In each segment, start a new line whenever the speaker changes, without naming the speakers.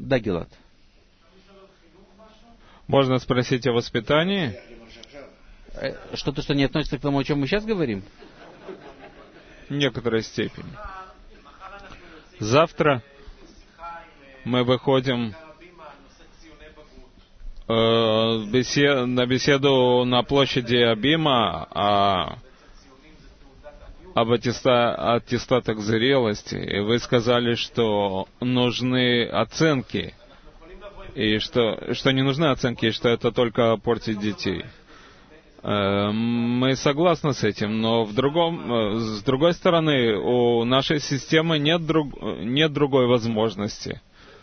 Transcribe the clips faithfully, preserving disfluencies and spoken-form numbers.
Да, Гилад.
Можно спросить о воспитании?
Что-то, что не относится к тому, о чем мы сейчас говорим?
В некоторой степени. Завтра мы выходим э, бесед, на беседу на площади Абима о, об аттеста, аттестатах зрелости. И вы сказали, что нужны оценки. И что, что не нужны оценки, что это только портит детей. Мы согласны с этим, но в другом, с другой стороны, у нашей системы нет, друг, нет другой возможности.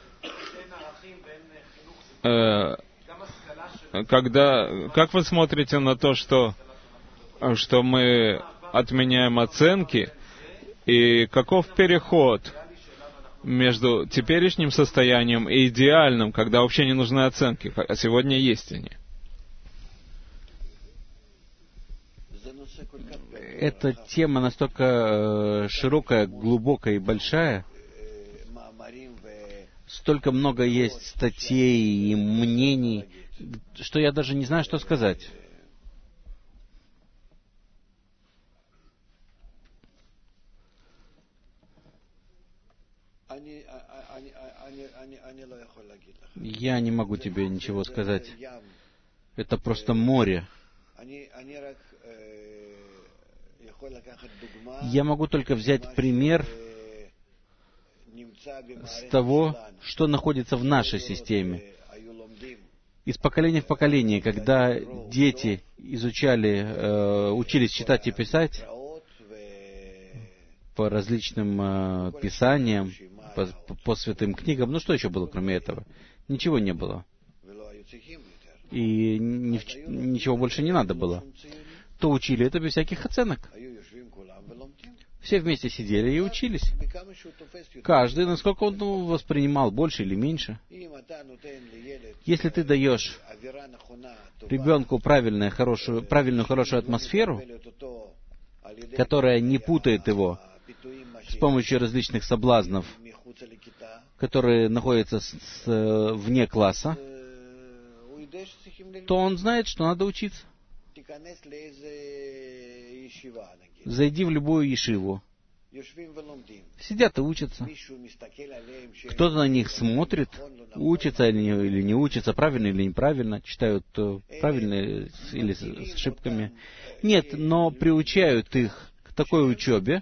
Когда, как вы смотрите на то, что, что мы отменяем оценки, и каков переход между теперешним состоянием и идеальным, когда вообще не нужны оценки, а сегодня есть они?
Эта тема настолько широкая, глубокая и большая, столько много есть статей и мнений, что я даже не знаю, что сказать. Я не могу тебе ничего сказать. Это просто море. Я могу только взять пример с того, что находится в нашей системе. Из поколения в поколение, когда дети изучали, э, учились читать и писать по различным э, писаниям, по, по святым книгам, ну что еще было кроме этого? Ничего не было. И ни, ничего больше не надо было. То учили это без всяких оценок. Все вместе сидели и учились. Каждый, насколько он ну, воспринимал, больше или меньше. Если ты даешь ребенку правильную, хорошую, правильную, хорошую атмосферу, которая не путает его с помощью различных соблазнов, которые находятся с, с, вне класса, то он знает, что надо учиться. Зайди в любую ешиву. Сидят и учатся. Кто-то на них смотрит, учится или не, или не учится, правильно или неправильно, читают правильно или с, с ошибками. Нет, но приучают их к такой учебе,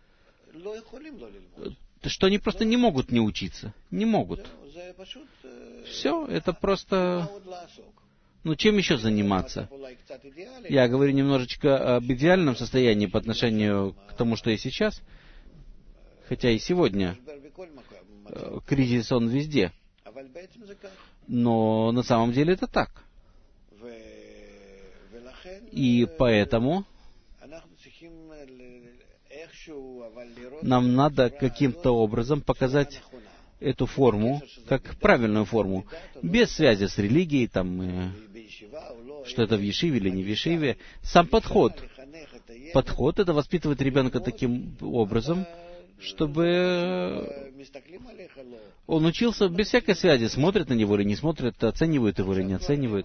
что они просто не могут не учиться. Не могут. Все, это просто... Ну, чем еще заниматься? Я говорю немножечко об идеальном состоянии по отношению к тому, что есть сейчас. Хотя и сегодня кризис, он везде. Но на самом деле это так. И поэтому нам надо каким-то образом показать эту форму как правильную форму, без связи с религией, там, э, что это в ешиве или не в ешиве. Сам подход. Подход — это воспитывать ребенка таким образом, чтобы он учился без всякой связи, смотрит на него или не смотрит, оценивает его или не оценивает.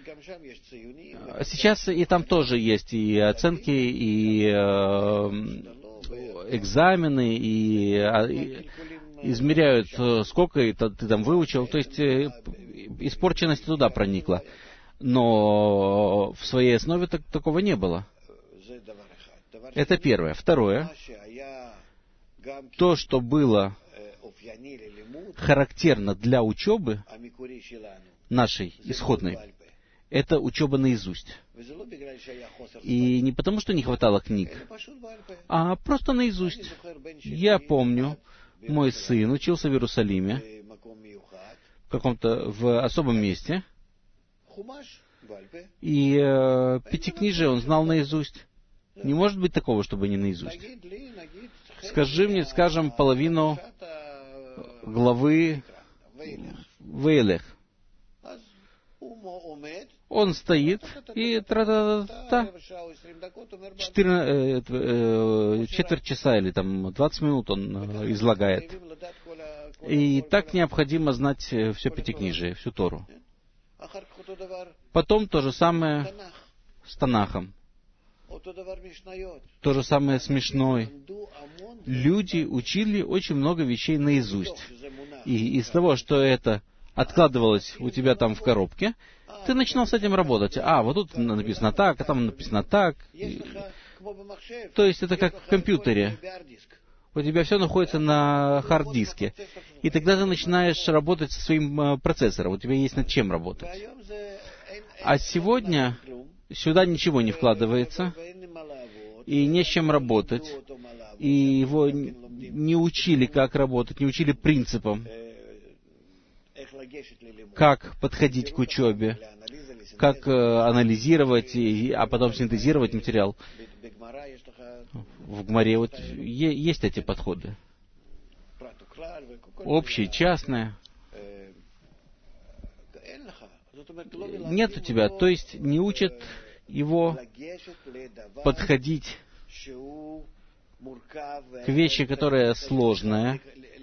Сейчас и там тоже есть и оценки, и э, экзамены, и, и измеряют, сколько это ты там выучил, то есть э, испорченность туда проникла. Но в своей основе так, такого не было. Это первое. Второе. То, что было характерно для учебы нашей исходной, это учеба наизусть. И не потому, что не хватало книг, а просто наизусть. Я помню, мой сын учился в Иерусалиме, в каком-то, в особом месте, и э, пятикнижие он знал наизусть. Не может быть такого, чтобы не наизусть. Скажи мне, скажем, половину главы Вейлех. Он стоит и тра-та-та-та. Четверть часа или там двадцать минут он излагает. И так необходимо знать все Пятикнижие, всю Тору. Потом то же самое с Танахом. То же самое с Мишной. Люди учили очень много вещей наизусть. И из того, что это откладывалось у тебя там в коробке, ты начинал с этим работать. А, вот тут написано так, а там написано так. И... То есть это как в компьютере. У тебя все находится на хард-диске. И тогда ты начинаешь работать со своим процессором. У тебя есть над чем работать. А сегодня сюда ничего не вкладывается, и не с чем работать. И его не учили, как работать, не учили принципам, как подходить к учебе, как анализировать, а потом синтезировать материал. В Гмаре вот есть эти подходы. Общие, частные. Нет у тебя, то есть не учат его подходить к вещи, которая сложная,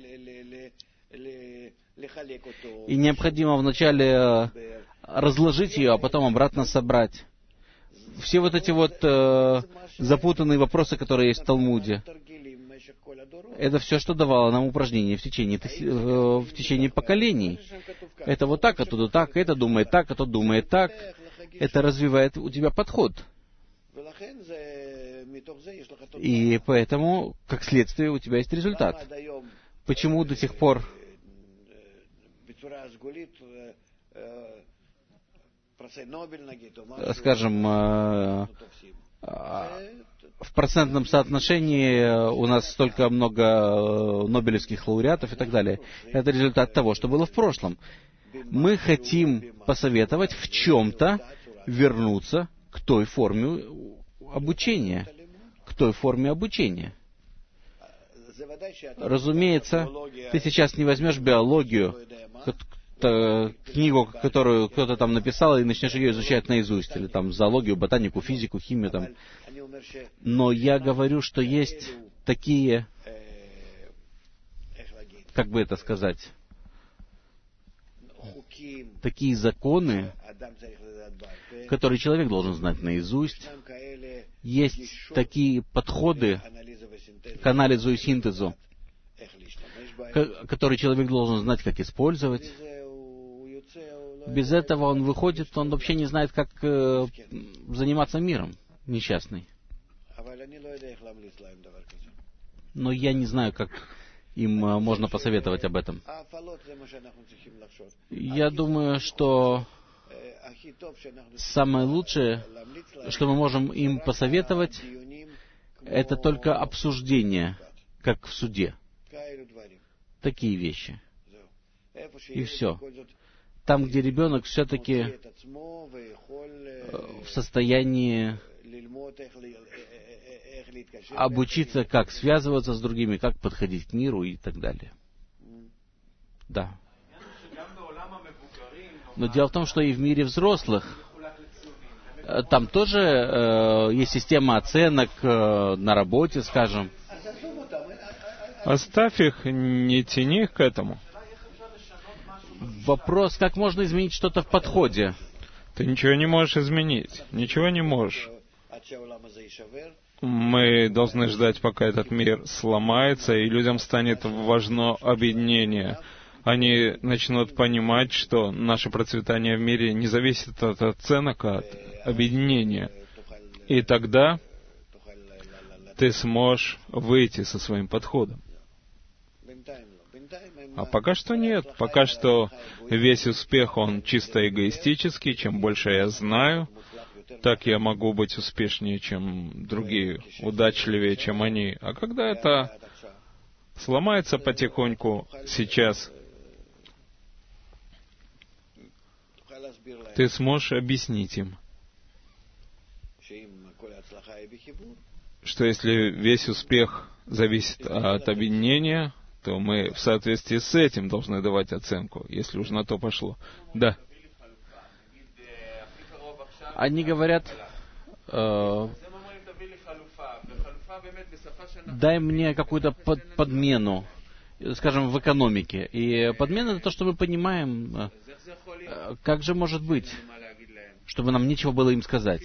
и необходимо вначале разложить ее, а потом обратно собрать. Все вот эти вот э, запутанные вопросы, которые есть в Талмуде, это все, что давало нам упражнения в течение, э, в течение поколений. Это вот так, а тут так, это думает так, а тот думает так. Это развивает у тебя подход. И поэтому, как следствие, у тебя есть результат. Почему до сих пор скажем, в процентном соотношении у нас столько много нобелевских лауреатов и так далее? Это результат того, что было в прошлом. Мы хотим посоветовать в чем-то вернуться к той форме обучения. К той форме обучения. Разумеется, ты сейчас не возьмешь биологию, книгу, которую кто-то там написал, и начнешь ее изучать наизусть, или там зоологию, ботанику, физику, химию там. Но я говорю, что есть такие, как бы это сказать, такие законы, которые человек должен знать наизусть. Есть такие подходы к анализу и синтезу, которые человек должен знать, как использовать. Без этого он выходит, он вообще не знает, как э, заниматься миром, несчастный. Но я не знаю, как им э, можно посоветовать об этом. Я думаю, что самое лучшее, что мы можем им посоветовать, это только обсуждение, как в суде. Такие вещи. И все. Там, где ребенок все-таки в состоянии обучиться, как связываться с другими, как подходить к миру и так далее. Да. Но дело в том, что и в мире взрослых там тоже э, есть система оценок э, на работе, скажем.
Оставь их, не тяни их к этому.
Вопрос, как можно изменить что-то в подходе?
Ты ничего не можешь изменить. Ничего не можешь. Мы должны ждать, пока этот мир сломается, и людям станет важно объединение. Они начнут понимать, что наше процветание в мире не зависит от оценок, а от объединения. И тогда ты сможешь выйти со своим подходом. А пока что нет. Пока что весь успех, он чисто эгоистический. Чем больше я знаю, так я могу быть успешнее, чем другие, удачливее, чем они. А когда это сломается потихоньку сейчас, ты сможешь объяснить им, что если весь успех зависит от объединения, то мы в соответствии с этим должны давать оценку, если уж на то пошло. Да.
Они говорят, э, дай мне какую-то под, подмену. скажем, в экономике. И подмена — это то, что мы понимаем. Как же может быть, чтобы нам нечего было им сказать?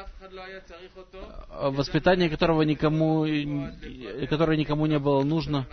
Воспитание, которого никому, которое никому не было нужно.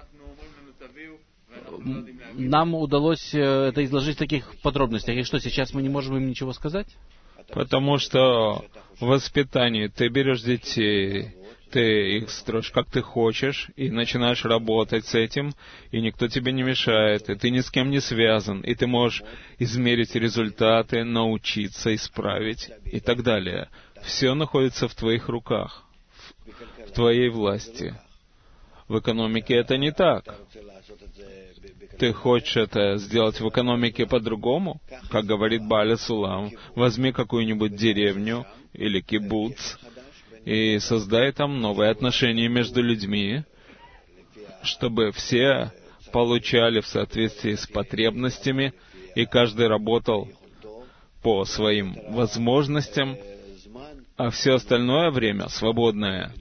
Нам удалось это изложить в таких подробностях. И что, сейчас мы не можем им ничего сказать?
Потому что в воспитании ты берешь детей, ты их строишь как ты хочешь, и начинаешь работать с этим, и никто тебе не мешает, и ты ни с кем не связан, и ты можешь измерить результаты, научиться, исправить и так далее. Все находится в твоих руках, в твоей власти. В экономике это не так. Ты хочешь это сделать в экономике по-другому? Как говорит Бааля Сулам, возьми какую-нибудь деревню или кибуц и создай там новые отношения между людьми, чтобы все получали в соответствии с потребностями, и каждый работал по своим возможностям, а все остальное время, свободное,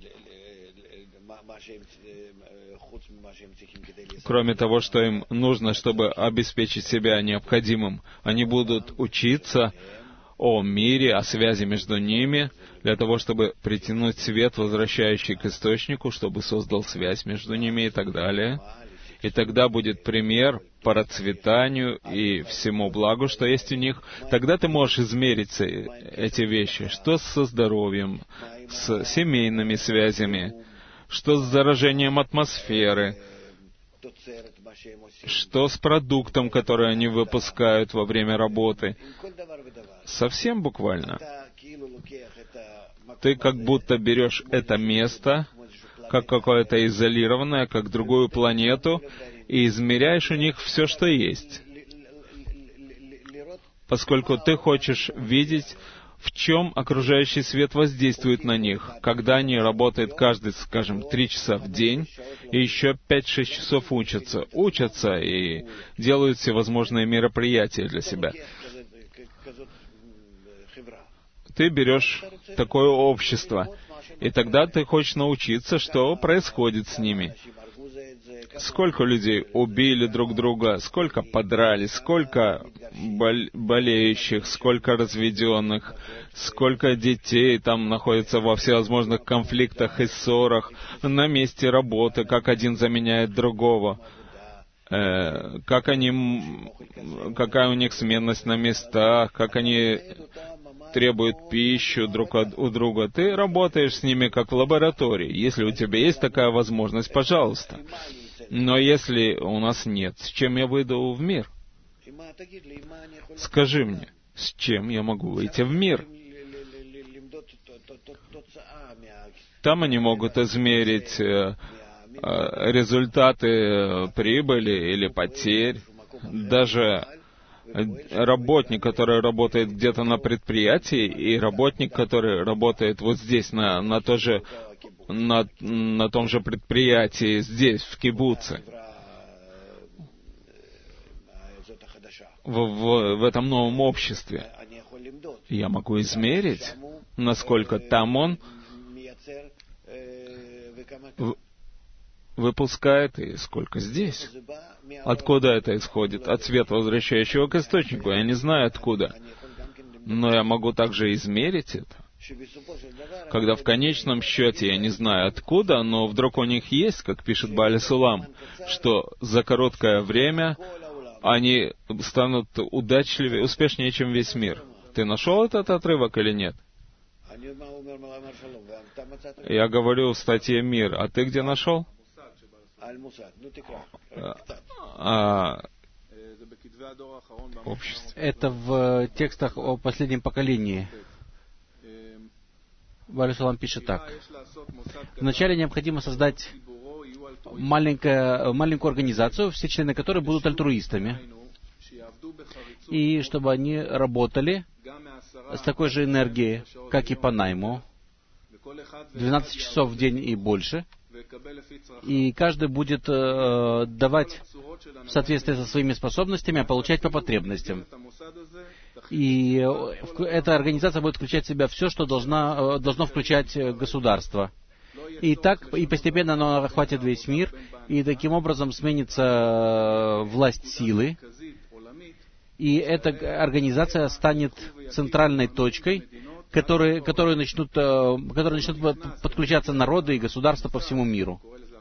кроме того, что им нужно, чтобы обеспечить себя необходимым, они будут учиться о мире, о связи между ними, для того, чтобы притянуть свет, возвращающий к источнику, чтобы создал связь между ними и так далее. И тогда будет пример по процветанию и всему благу, что есть у них. Тогда ты можешь измерить эти вещи. Что со здоровьем, с семейными связями, что с заражением атмосферы, что с продуктом, который они выпускают во время работы. Совсем буквально. Ты как будто берешь это место, как какое-то изолированное, как другую планету, и измеряешь у них все, что есть. Поскольку ты хочешь видеть, в чем окружающий свет воздействует на них, когда они работают каждый, скажем, три часа в день, и еще пять-шесть часов учатся, учатся и делают всевозможные мероприятия для себя. Ты берешь такое общество, и тогда ты хочешь научиться, что происходит с ними. Сколько людей убили друг друга, сколько подрались, сколько бол- болеющих, сколько разведенных, сколько детей там находится во всевозможных конфликтах и ссорах, на месте работы, как один заменяет другого, э, как они, какая у них сменность на местах, как они требуют пищу друг от, у друга. Ты работаешь с ними как в лаборатории. Если у тебя есть такая возможность, пожалуйста. Но если у нас нет, с чем я выйду в мир? Скажи мне, с чем я могу выйти в мир? Там они могут измерить э, э, результаты прибыли или потерь. Даже работник, который работает где-то на предприятии, и работник, который работает вот здесь, на, на, то же, на, на том же предприятии, здесь, в кибуце, в, в, в этом новом обществе, я могу измерить, насколько там он в, выпускает и сколько здесь. Откуда это исходит? От света, возвращающего к источнику. Я не знаю откуда. Но я могу также измерить это. Когда в конечном счете я не знаю откуда, но вдруг у них есть, как пишет Бааля Сулам, что за короткое время они станут удачливее, успешнее, чем весь мир. Ты нашел этот отрывок или нет? Я говорю в статье «Мир». А ты где нашел? А,
это в текстах о последнем поколении. Бааля Сулам пишет так. Вначале необходимо создать маленькую, маленькую организацию, все члены которой будут альтруистами, и чтобы они работали с такой же энергией, как и по найму, двенадцать часов в день и больше, и каждый будет э, давать в соответствии со своими способностями, а получать по потребностям. И эта организация будет включать в себя все, что должна, должно включать государство. И так, и постепенно оно охватит весь мир, и таким образом сменится власть силы, и эта организация станет центральной точкой, которые, которые начнут, которые начнут подключаться народы и государства по всему миру.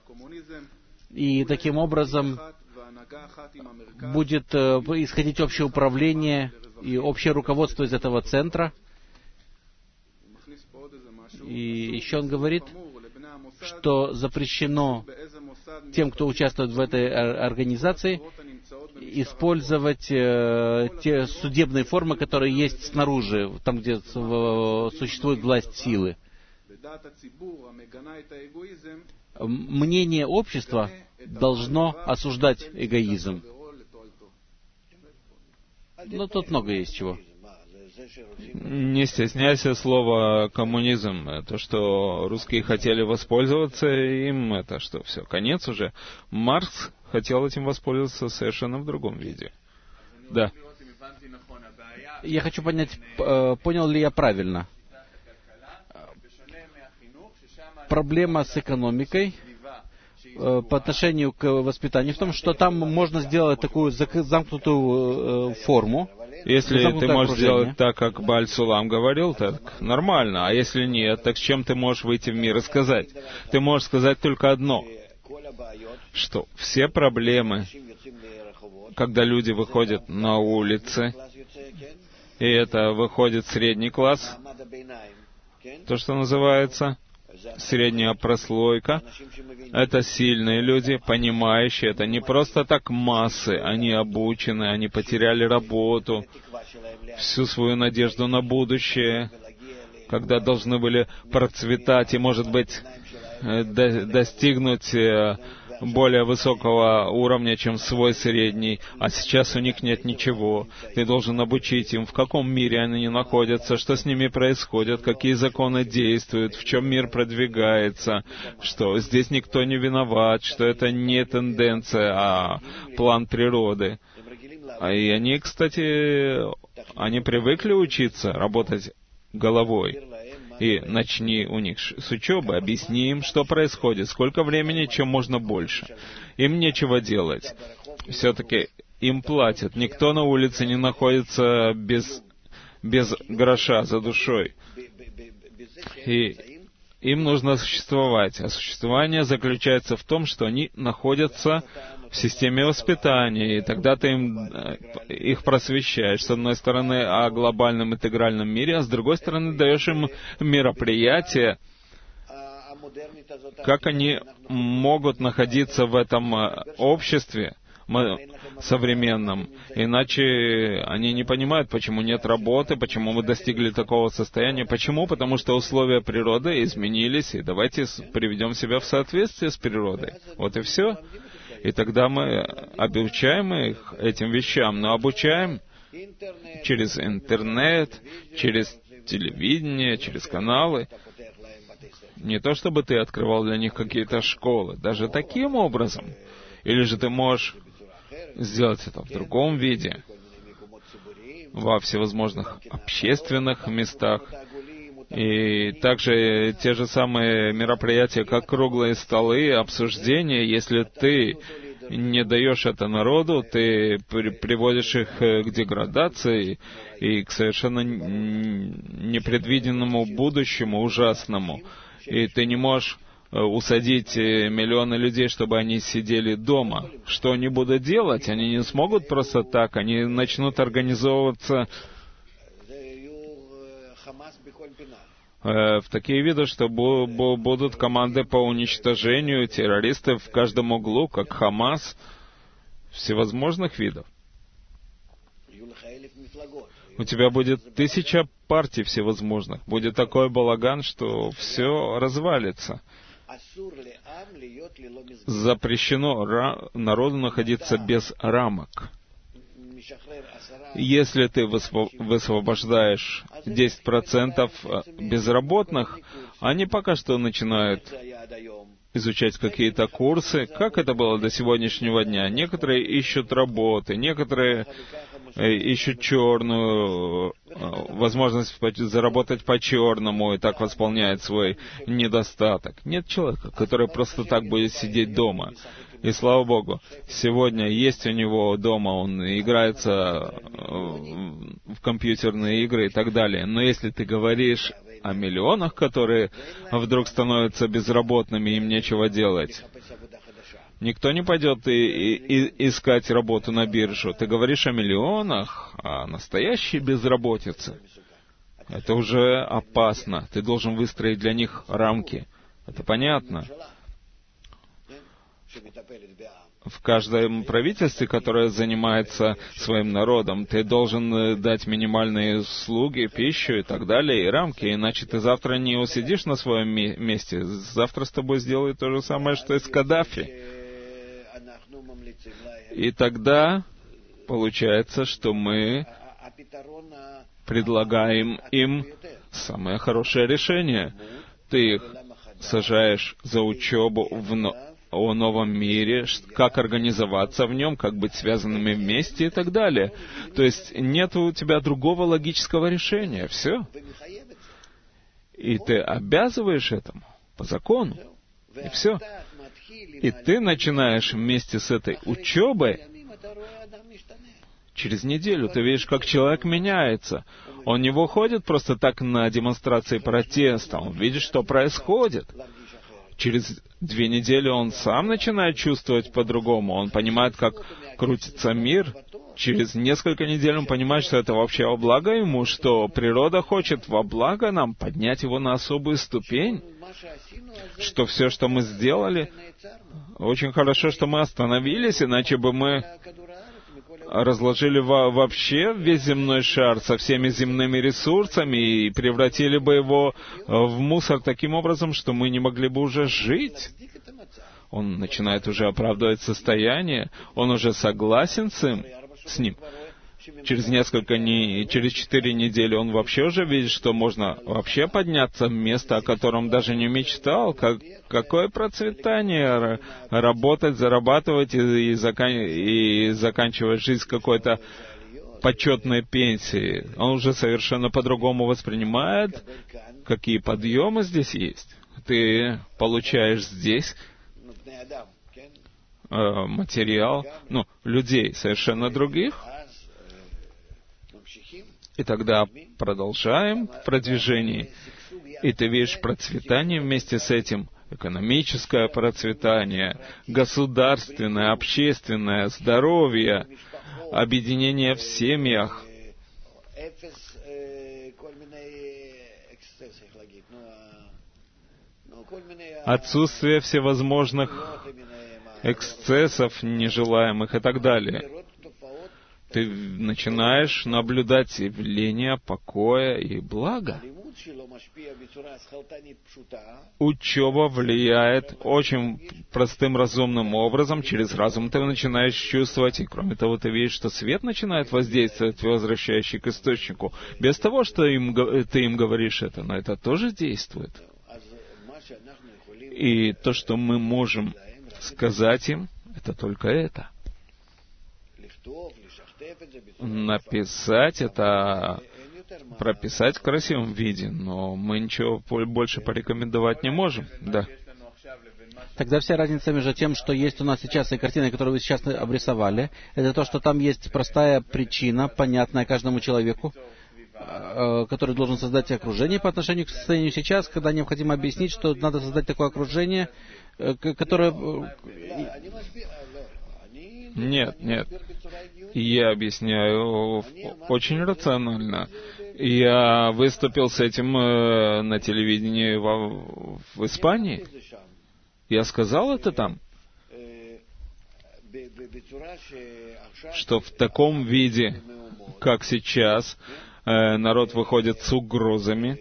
И таким образом будет исходить общее управление и общее руководство из этого центра. И еще он говорит, что запрещено тем, кто участвует в этой организации, использовать э, те судебные формы, которые есть снаружи, там, где существует власть силы. Мнение общества должно осуждать эгоизм. Но тут много есть чего.
Не стесняйся слова «коммунизм». То, что русские хотели воспользоваться им, это что, все, конец уже? Маркс хотел этим воспользоваться совершенно в другом виде. Да.
Я хочу понять, понял ли я правильно. Проблема с экономикой по отношению к воспитанию в том, что там можно сделать такую замкнутую форму.
Если ты можешь сделать так, как Бааль Сулам говорил, так нормально. А если нет, так с чем ты можешь выйти в мир и сказать? Ты можешь сказать только одно, что все проблемы, когда люди выходят на улицы, и это выходит средний класс, то, что называется средняя прослойка, это сильные люди, понимающие, это не просто так массы, они обучены, они потеряли работу, всю свою надежду на будущее, когда должны были процветать и, может быть, до, достигнуть более высокого уровня, чем свой средний, а сейчас у них нет ничего. Ты должен обучить им, в каком мире они находятся, что с ними происходит, какие законы действуют, в чем мир продвигается, что здесь никто не виноват, что это не тенденция, а план природы. И они, кстати, они привыкли учиться, работать головой. И начни у них с учебы, объясни им, что происходит, сколько времени, чем можно больше. Им нечего делать. Все-таки им платят. Никто на улице не находится без, без гроша за душой. И им нужно существовать. А существование заключается в том, что они находятся в системе воспитания, и тогда ты им, их просвещаешь, с одной стороны, о глобальном интегральном мире, а с другой стороны, даешь им мероприятия, как они могут находиться в этом обществе современном. Иначе они не понимают, почему нет работы, почему мы достигли такого состояния. Почему? Потому что условия природы изменились, и давайте приведем себя в соответствие с природой. Вот и все. И тогда мы обучаем их этим вещам, но обучаем через интернет, через телевидение, через каналы. Не то, чтобы ты открывал для них какие-то школы, даже таким образом. Или же ты можешь сделать это в другом виде, во всевозможных общественных местах. И также те же самые мероприятия, как круглые столы, обсуждения, если ты не даешь это народу, ты при- приводишь их к деградации и к совершенно непредвиденному будущему, ужасному. И ты не можешь усадить миллионы людей, чтобы они сидели дома. Что они будут делать? Они не смогут просто так, они начнут организовываться в такие виды, что бу- бу- будут команды по уничтожению террористов в каждом углу, как Хамас, всевозможных видов. У тебя будет тысяча партий всевозможных. Будет такой балаган, что все развалится. Запрещено ра- народу находиться без рамок. Если ты высвобождаешь десять процентов безработных, они пока что начинают изучать какие-то курсы. Как это было до сегодняшнего дня? Некоторые ищут работы, некоторые ищут черную возможность заработать по-черному и так восполняет свой недостаток. Нет человека, который просто так будет сидеть дома. И слава Богу, сегодня есть у него дома, он играется в компьютерные игры и так далее. Но если ты говоришь о миллионах, которые вдруг становятся безработными, им нечего делать, никто не пойдет и, и, и искать работу на биржу. Ты говоришь о миллионах, о настоящей безработице. Это уже опасно. Ты должен выстроить для них рамки. Это понятно. В каждом правительстве, которое занимается своим народом, ты должен дать минимальные услуги, пищу и так далее, и рамки, иначе ты завтра не усидишь на своем месте. Завтра с тобой сделают то же самое, что и с Каддафи. И тогда получается, что мы предлагаем им самое хорошее решение. Ты их сажаешь за учебу в но... о новом мире, как организоваться в нем, как быть связанными вместе и так далее. То есть нет у тебя другого логического решения. Все. И ты обязываешь этому по закону. И все. И ты начинаешь вместе с этой учебой, через неделю ты видишь, как человек меняется. Он не выходит просто так на демонстрации протеста. Он видит, что происходит. Через две недели он сам начинает чувствовать по-другому. Он понимает, как крутится мир. Через несколько недель он понимает, что это вообще во благо ему, что природа хочет во благо нам поднять его на особую ступень, что все, что мы сделали, очень хорошо, что мы остановились, иначе бы мы разложили во- вообще весь земной шар со всеми земными ресурсами и превратили бы его в мусор таким образом, что мы не могли бы уже жить. Он начинает уже оправдывать состояние, он уже согласен с, им, с ним. Через несколько не, через четыре недели он вообще уже видит, что можно вообще подняться в место, о котором даже не мечтал. Как, какое процветание! Работать, зарабатывать и, и, закан, и заканчивать жизнь какой-то почетной пенсии. Он уже совершенно по-другому воспринимает, какие подъемы здесь есть. Ты получаешь здесь э, материал, ну, людей совершенно других. И тогда продолжаем в продвижении. И ты видишь процветание вместе с этим. Экономическое процветание, государственное, общественное, здоровье, объединение в семьях. Отсутствие всевозможных эксцессов нежелаемых и так далее. Ты начинаешь наблюдать явление покоя и блага. Учеба влияет очень простым, разумным образом. Через разум ты начинаешь чувствовать, и кроме того, ты видишь, что свет начинает воздействовать, возвращающий к источнику. Без того, что им, ты им говоришь это, но это тоже действует. И то, что мы можем сказать им, это только это. Написать это, прописать в красивом виде, но мы ничего больше порекомендовать не можем. Да.
Тогда вся разница между тем, что есть у нас сейчас, и картиной, которую вы сейчас обрисовали, это то, что там есть простая причина, понятная каждому человеку, который должен создать окружение по отношению к состоянию сейчас, когда необходимо объяснить, что надо создать такое окружение, которое...
Нет, нет. Я объясняю очень рационально. Я выступил с этим э, на телевидении в, в Испании. Я сказал это там, что в таком виде, как сейчас, э, народ выходит с угрозами.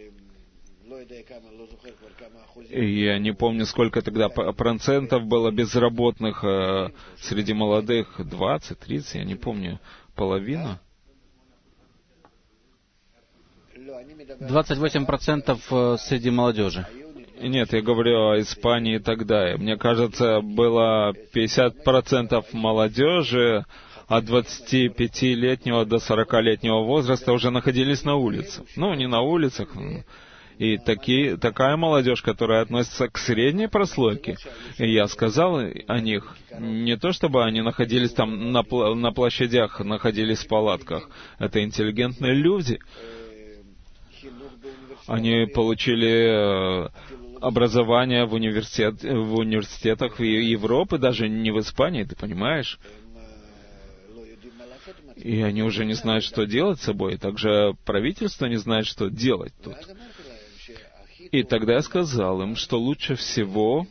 Я не помню, сколько тогда процентов было безработных э, среди молодых, двадцать, тридцать, я не помню, половина.
двадцать восемь процентов среди молодежи.
Нет, я говорю о Испании тогда. Мне кажется, было пятьдесят процентов молодежи, от двадцатипятилетнего до сорокалетнего возраста уже находились на улицах. Ну, не на улицах. И такие, такая молодежь, которая относится к средней прослойке. И я сказал о них, не то чтобы они находились там на, пл- на площадях, находились в палатках. Это интеллигентные люди. Они получили образование в, университет, в университетах Европы, даже не в Испании, ты понимаешь? И они уже не знают, что делать с собой. Также правительство не знает, что делать тут. И тогда я сказал им, что лучше всего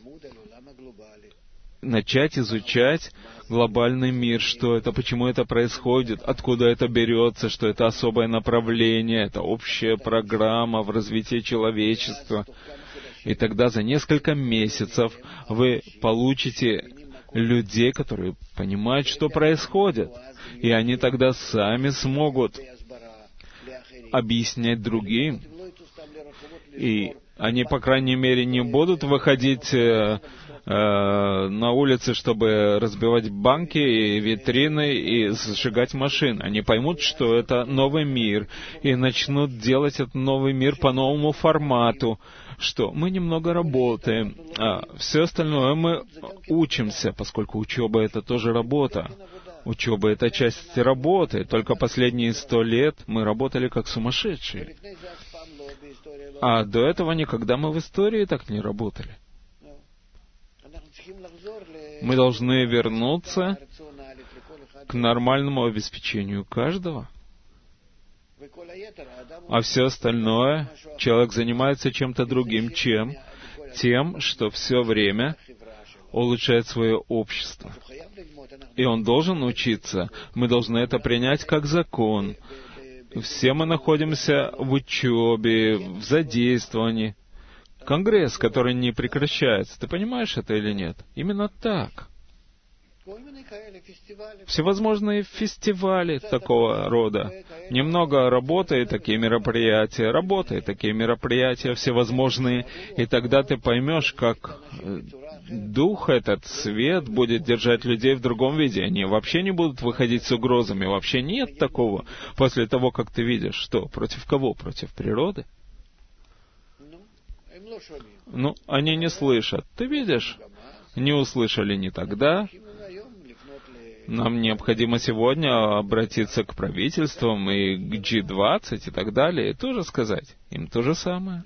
начать изучать глобальный мир, что это, почему это происходит, откуда это берется, что это особое направление, это общая программа в развитии человечества. И тогда за несколько месяцев вы получите людей, которые понимают, что происходит. И они тогда сами смогут объяснять другим. И они, по крайней мере, не будут выходить э, э, на улицы, чтобы разбивать банки и витрины и сжигать машины. Они поймут, что это новый мир, и начнут делать этот новый мир по новому формату, что мы немного работаем, а все остальное мы учимся, поскольку учеба — это тоже работа. Учеба — это часть работы. Только последние сто лет мы работали как сумасшедшие. А до этого никогда мы в истории так не работали. Мы должны вернуться к нормальному обеспечению каждого. А все остальное, человек занимается чем-то другим, чем? Тем, что все время улучшает свое общество. И он должен учиться. Мы должны это принять как закон. Все мы находимся в учебе, в задействовании. Конгресс, который не прекращается. Ты понимаешь это или нет? Именно так. Всевозможные фестивали такого рода. Немного работы и такие мероприятия, работы и такие мероприятия всевозможные. И тогда ты поймешь, как Дух, этот свет, будет держать людей в другом виде. Они вообще не будут выходить с угрозами. Вообще нет такого. После того, как ты видишь, что? Против кого? Против природы? Ну, они не слышат. Ты видишь? Не услышали ни тогда. Нам необходимо сегодня обратиться к правительствам и к джи двадцать и так далее, и тоже сказать им то же самое.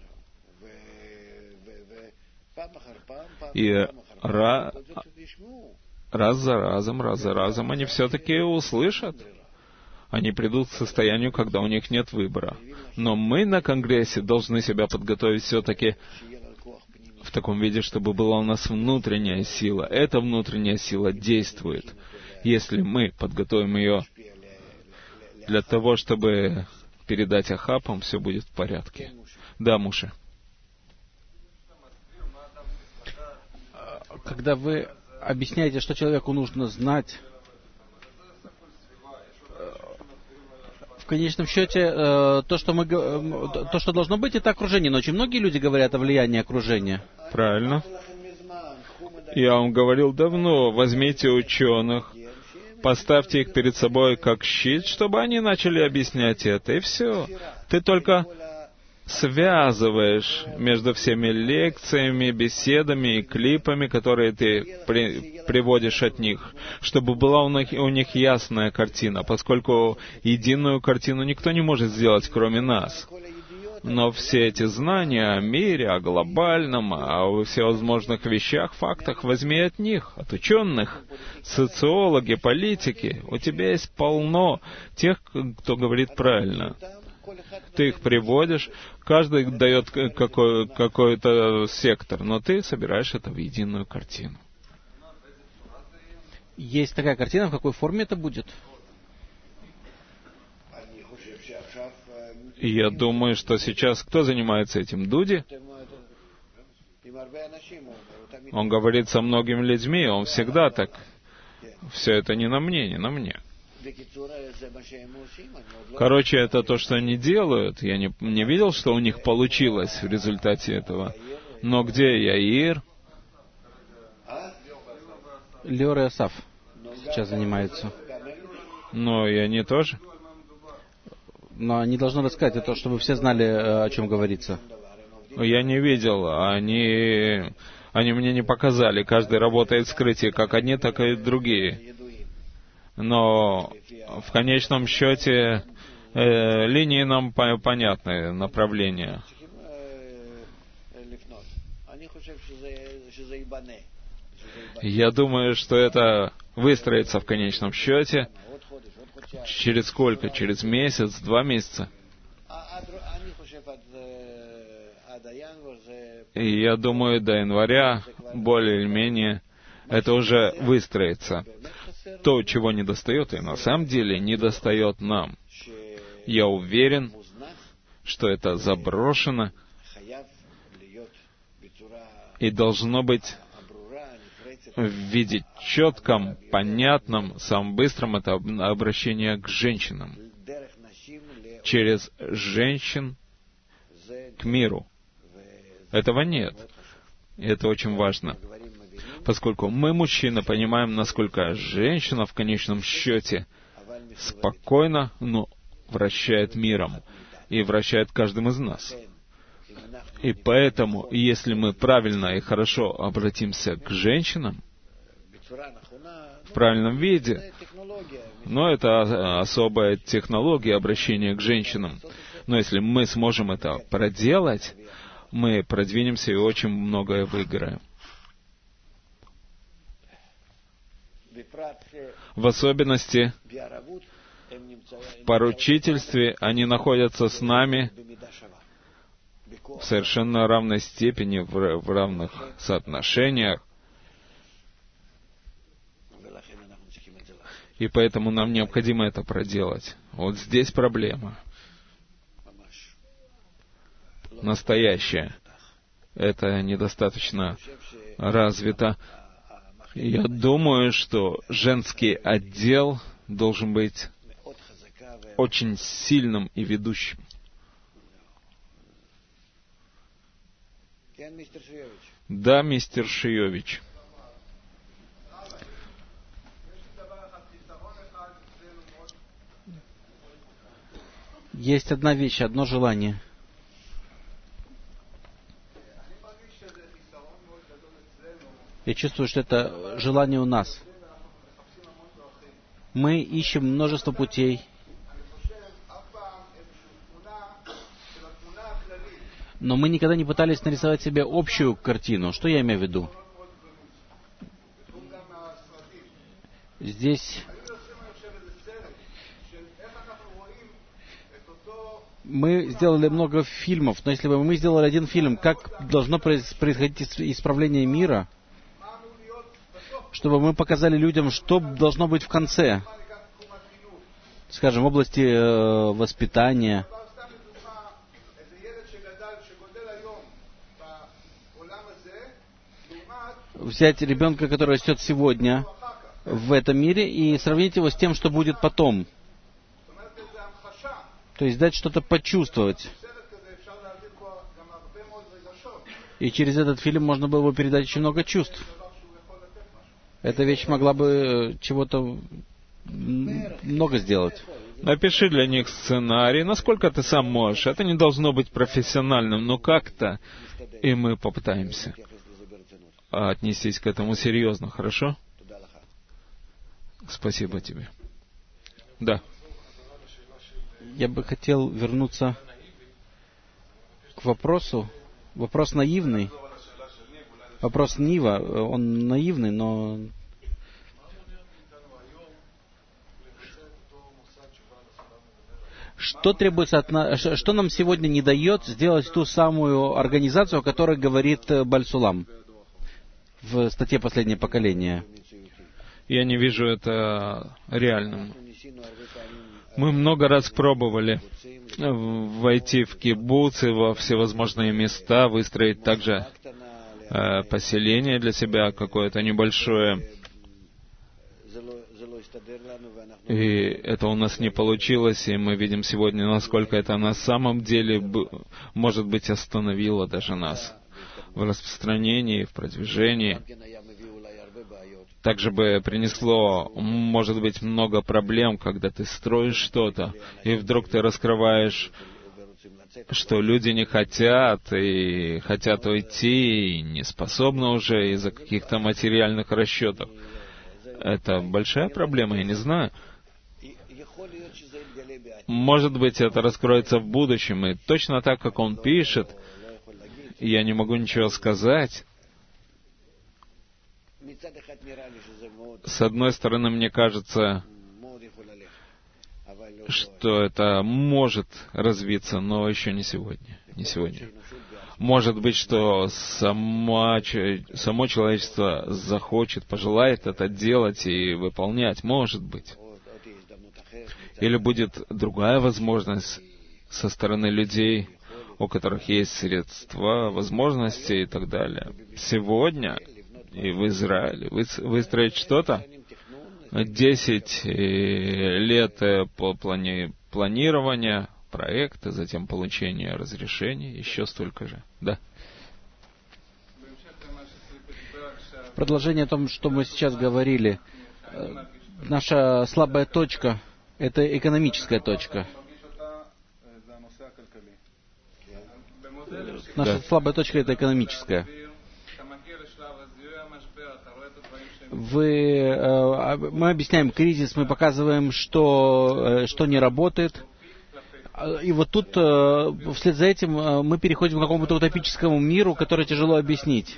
И ра... раз за разом, раз за разом они все-таки услышат. Они придут к состоянию, когда у них нет выбора. Но мы на Конгрессе должны себя подготовить все-таки в таком виде, чтобы была у нас внутренняя сила. Эта внутренняя сила действует. Если мы подготовим ее для того, чтобы передать Ахапам, все будет в порядке. Да, Муше.
Когда вы объясняете, что человеку нужно знать, в конечном счете, то, что мы, то, что должно быть, это окружение. Но очень многие люди говорят о влиянии окружения.
Правильно. Я вам говорил давно, возьмите ученых, поставьте их перед собой как щит, чтобы они начали объяснять это, и все. Ты только связываешь между всеми лекциями, беседами и клипами, которые ты при, приводишь от них, чтобы была у них, у них ясная картина, поскольку единую картину никто не может сделать, кроме нас. Но все эти знания о мире, о глобальном, о всевозможных вещах, фактах, возьми от них, от ученых, социологи, политики. У тебя есть полно тех, кто говорит правильно. Ты их приводишь, каждый дает какой, какой-то сектор, но ты собираешь это в единую картину.
Есть такая картина, в какой форме это будет?
И я думаю, что сейчас кто занимается этим? Дуди? Он говорит со многими людьми, он всегда так. Все это не на мне, не на мне. Короче, это то, что они делают. Я не, не видел, что у них получилось в результате этого. Но где Яир?
Леор и Асаф сейчас занимаются.
Но и они тоже.
Но они должны рассказать это, чтобы все знали, о чем говорится.
Я не видел. Они, они мне не показали. Каждый работает в скрытии, как одни, так и другие. Но в конечном счете э, линии нам по- понятны, направления. Я думаю, что это выстроится в конечном счете. Через сколько? Через месяц, два месяца? И я думаю, до января, более или менее, это уже выстроится. То, чего не достает, и на самом деле не достает нам. Я уверен, что это заброшено и должно быть в виде четком, понятном, самым быстрым, это обращение к женщинам. Через женщин к миру. Этого нет. И это очень важно. Поскольку мы, мужчины, понимаем, насколько женщина в конечном счете спокойно, но вращает миром и вращает каждым из нас. И поэтому, если мы правильно и хорошо обратимся к женщинам, в правильном виде, но это особая технология обращения к женщинам. Но если мы сможем это проделать, мы продвинемся и очень многое выиграем. В особенности, в поручительстве они находятся с нами в совершенно равной степени, в, в равных соотношениях. И поэтому нам необходимо это проделать. Вот здесь проблема. Настоящая. Это недостаточно развито. Я думаю, что женский отдел должен быть очень сильным и ведущим. Да, мистер Шиевич.
Есть одна вещь, одно желание. Я чувствую, что это желание у нас. Мы ищем множество путей. Но мы никогда не пытались нарисовать себе общую картину. Что я имею в виду? Здесь мы сделали много фильмов, но если бы мы сделали один фильм, как должно происходить исправление мира, чтобы мы показали людям, что должно быть в конце, скажем, в области э, воспитания. Взять ребенка, который растет сегодня в этом мире, и сравнить его с тем, что будет потом. То есть дать что-то почувствовать. И через этот фильм можно было бы передать очень много чувств. Эта вещь могла бы чего-то много сделать.
Напиши для них сценарий, насколько ты сам можешь. Это не должно быть профессиональным, но как-то, и мы попытаемся отнестись к этому серьезно, хорошо? Спасибо тебе. Да.
Я бы хотел вернуться к вопросу. Вопрос наивный. Вопрос Нива, он наивный, но... Что требуется от нас, что нам сегодня не дает сделать ту самую организацию, о которой говорит Бальсулам в статье «Последнее поколение»?
Я не вижу это реальным. Мы много раз пробовали войти в кибуцы, во всевозможные места, выстроить также э, поселение для себя, какое-то небольшое. И это у нас не получилось, и мы видим сегодня, насколько это на самом деле, может быть, остановило даже нас в распространении, в продвижении. также бы принесло, может быть, много проблем, когда ты строишь что-то, и вдруг ты раскрываешь, что люди не хотят, и хотят уйти, и не способны уже из-за каких-то материальных расчетов. Это большая проблема, я не знаю. Может быть, это раскроется в будущем, и точно так, как он пишет, я не могу ничего сказать. С одной стороны, мне кажется, что это может развиться, но еще не сегодня. Не сегодня. Может быть, что сама, само человечество захочет, пожелает это делать и выполнять. Может быть. Или будет другая возможность со стороны людей, у которых есть средства, возможности и так далее. Сегодня и в Израиле выстроить что-то, десять лет по плане планирования проекта, затем получения разрешения, еще столько же. Да.
Продолжение о том, что мы сейчас говорили. Наша слабая точка — это экономическая точка. Наша да. слабая точка — это экономическая. Вы, э, мы объясняем кризис, мы показываем, что, э, что не работает. И вот тут, э, вслед за этим, э, мы переходим к какому-то утопическому миру, который тяжело объяснить.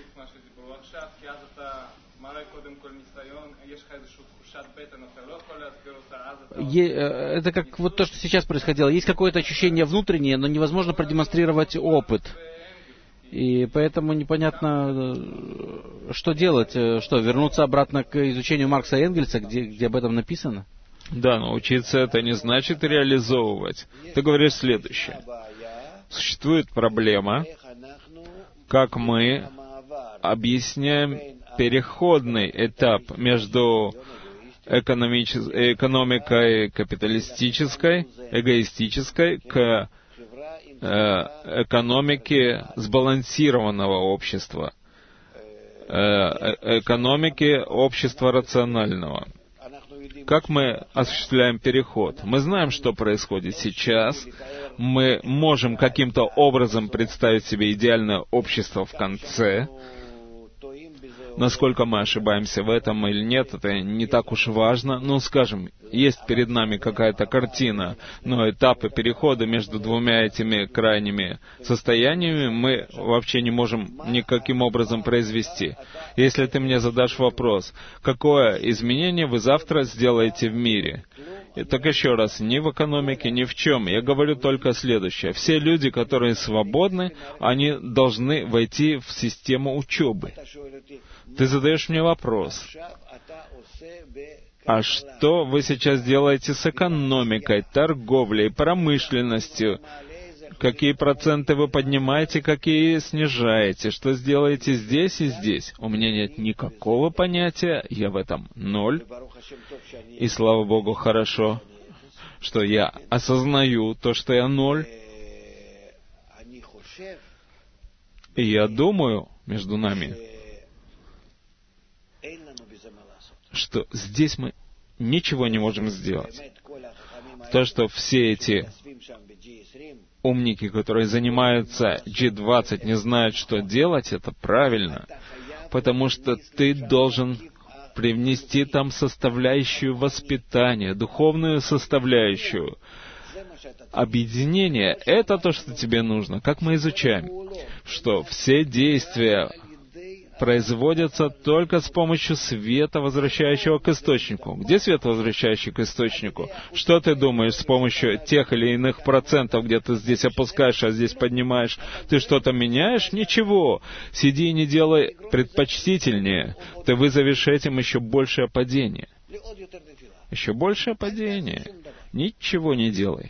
Е, э, это как вот то, что сейчас происходило. Есть какое-то ощущение внутреннее, но невозможно продемонстрировать опыт. И поэтому непонятно, что делать. Что, вернуться обратно к изучению Маркса и Энгельса, где, где об этом написано?
Да, но учиться это не значит реализовывать. Ты говоришь следующее. Существует проблема, как мы объясняем переходный этап между экономичес... экономикой капиталистической, эгоистической, к экономики сбалансированного общества, экономики общества рационального. Как мы осуществляем переход? Мы знаем, что происходит сейчас. Мы можем каким-то образом представить себе идеальное общество в конце. Насколько мы ошибаемся в этом или нет, это не так уж важно. Ну, скажем, есть перед нами какая-то картина, но этапы перехода между двумя этими крайними состояниями мы вообще не можем никаким образом произвести. Если ты мне задашь вопрос, какое изменение вы завтра сделаете в мире? И так еще раз, ни в экономике, ни в чем. Я говорю только следующее. Все люди, которые свободны, они должны войти в систему учебы. Ты задаешь мне вопрос. А что вы сейчас делаете с экономикой, торговлей, промышленностью? Какие проценты вы поднимаете, какие снижаете? Что сделаете здесь и здесь? У меня нет никакого понятия, я в этом ноль. И слава Богу, хорошо, что я осознаю то, что я ноль. И я думаю, между нами, что здесь мы ничего не можем сделать. То, что все эти умники, которые занимаются джи двадцать, не знают, что делать, это правильно. Потому что ты должен привнести там составляющую воспитания, духовную составляющую. Объединение — это то, что тебе нужно. Как мы изучаем? Что все действия производятся только с помощью света, возвращающего к источнику. Где свет, возвращающий к источнику? Что ты думаешь с помощью тех или иных процентов, где ты здесь опускаешь, а здесь поднимаешь? Ты что-то меняешь? Ничего. Сиди и не делай предпочтительнее. Ты вызовешь этим еще большее падение. Еще большее падение. Ничего не делай.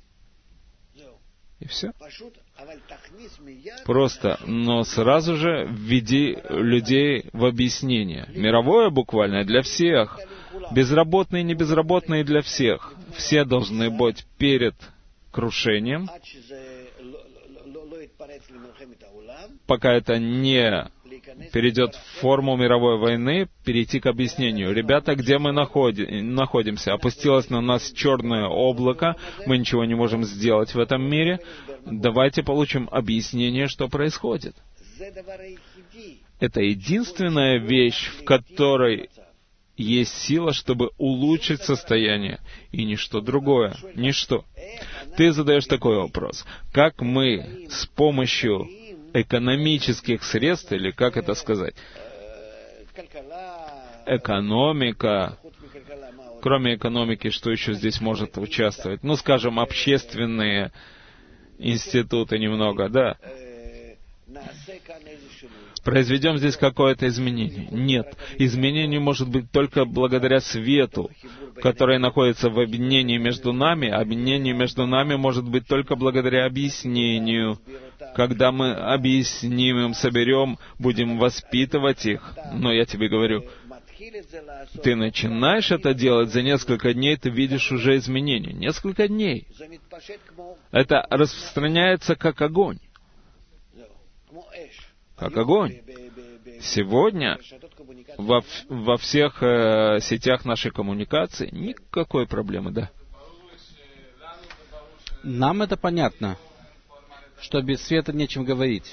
И все. Просто, но сразу же введи людей в объяснение. Мировое буквально для всех. Безработные и небезработные для всех. Все должны быть перед крушением, пока это не перейдет в форму мировой войны, перейти к объяснению. Ребята, где мы находи- находимся? Опустилось на нас черное облако, мы ничего не можем сделать в этом мире. Давайте получим объяснение, что происходит. Это единственная вещь, в которой есть сила, чтобы улучшить состояние, и ничто другое, ничто. Ты задаешь такой вопрос: как мы с помощью экономических средств, или как это сказать, экономика, кроме экономики, что еще здесь может участвовать? Ну, скажем, общественные институты немного, да? Произведем здесь какое-то изменение? Нет. Изменение может быть только благодаря свету, который находится в объединении между нами. Объединение между нами может быть только благодаря объяснению. Когда мы объясним им, соберем, будем воспитывать их. Но я тебе говорю, ты начинаешь это делать, за несколько дней ты видишь уже изменения. Несколько дней. Это распространяется как огонь. Как огонь. Сегодня во, во всех э, сетях нашей коммуникации никакой проблемы, да.
Нам это понятно, что без света нечем говорить.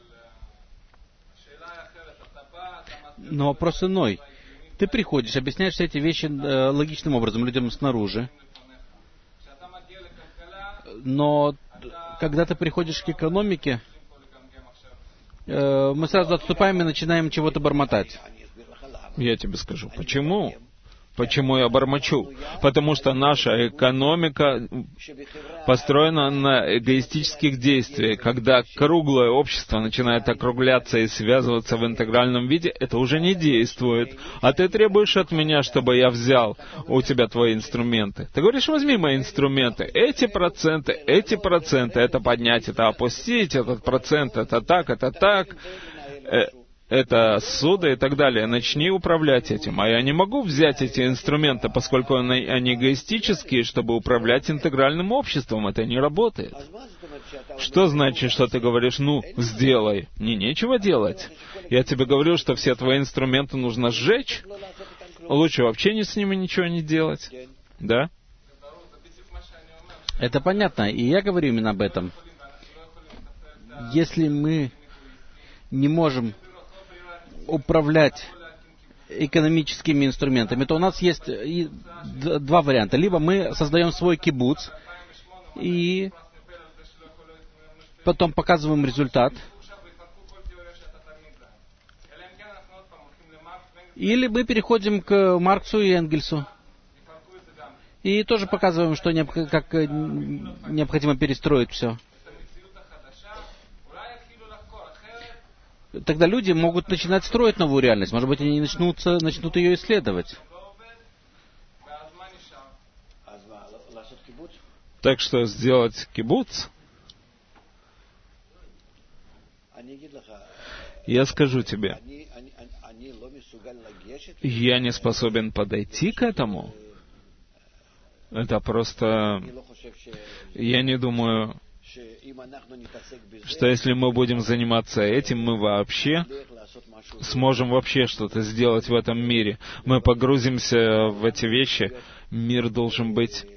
Но вопрос иной. Ты приходишь, объясняешь все эти вещи э, логичным образом людям снаружи. Но когда ты приходишь к экономике, э, мы сразу отступаем и начинаем чего-то бормотать.
Я тебе скажу, почему? Почему я бормочу? Потому что наша экономика построена на эгоистических действиях. Когда круглое общество начинает округляться и связываться в интегральном виде, это уже не действует. А ты требуешь от меня, чтобы я взял у тебя твои инструменты. Ты говоришь, возьми мои инструменты. Эти проценты, эти проценты, это поднять, это опустить, этот процент, это так, это так. Это суды и так далее. Начни управлять этим. А я не могу взять эти инструменты, поскольку они, они эгоистические, чтобы управлять интегральным обществом. Это не работает. Что значит, что ты говоришь, ну, сделай? Мне нечего делать. Я тебе говорю, что все твои инструменты нужно сжечь. Лучше вообще не с ними ничего не делать. Да?
Это понятно. И я говорю именно об этом. Если мы не можем управлять экономическими инструментами, то у нас есть и два варианта. Либо мы создаем свой кибуц и потом показываем результат, или мы переходим к Марксу и Энгельсу и тоже показываем, что необх- как необходимо перестроить все. Тогда люди могут начинать строить новую реальность. Может быть, они начнутся, начнут ее исследовать.
Так что сделать кибуц? Я скажу тебе, я не способен подойти к этому. Это просто... Я не думаю, что если мы будем заниматься этим, мы вообще сможем вообще что-то сделать в этом мире. Мы погрузимся в эти вещи. Мир должен быть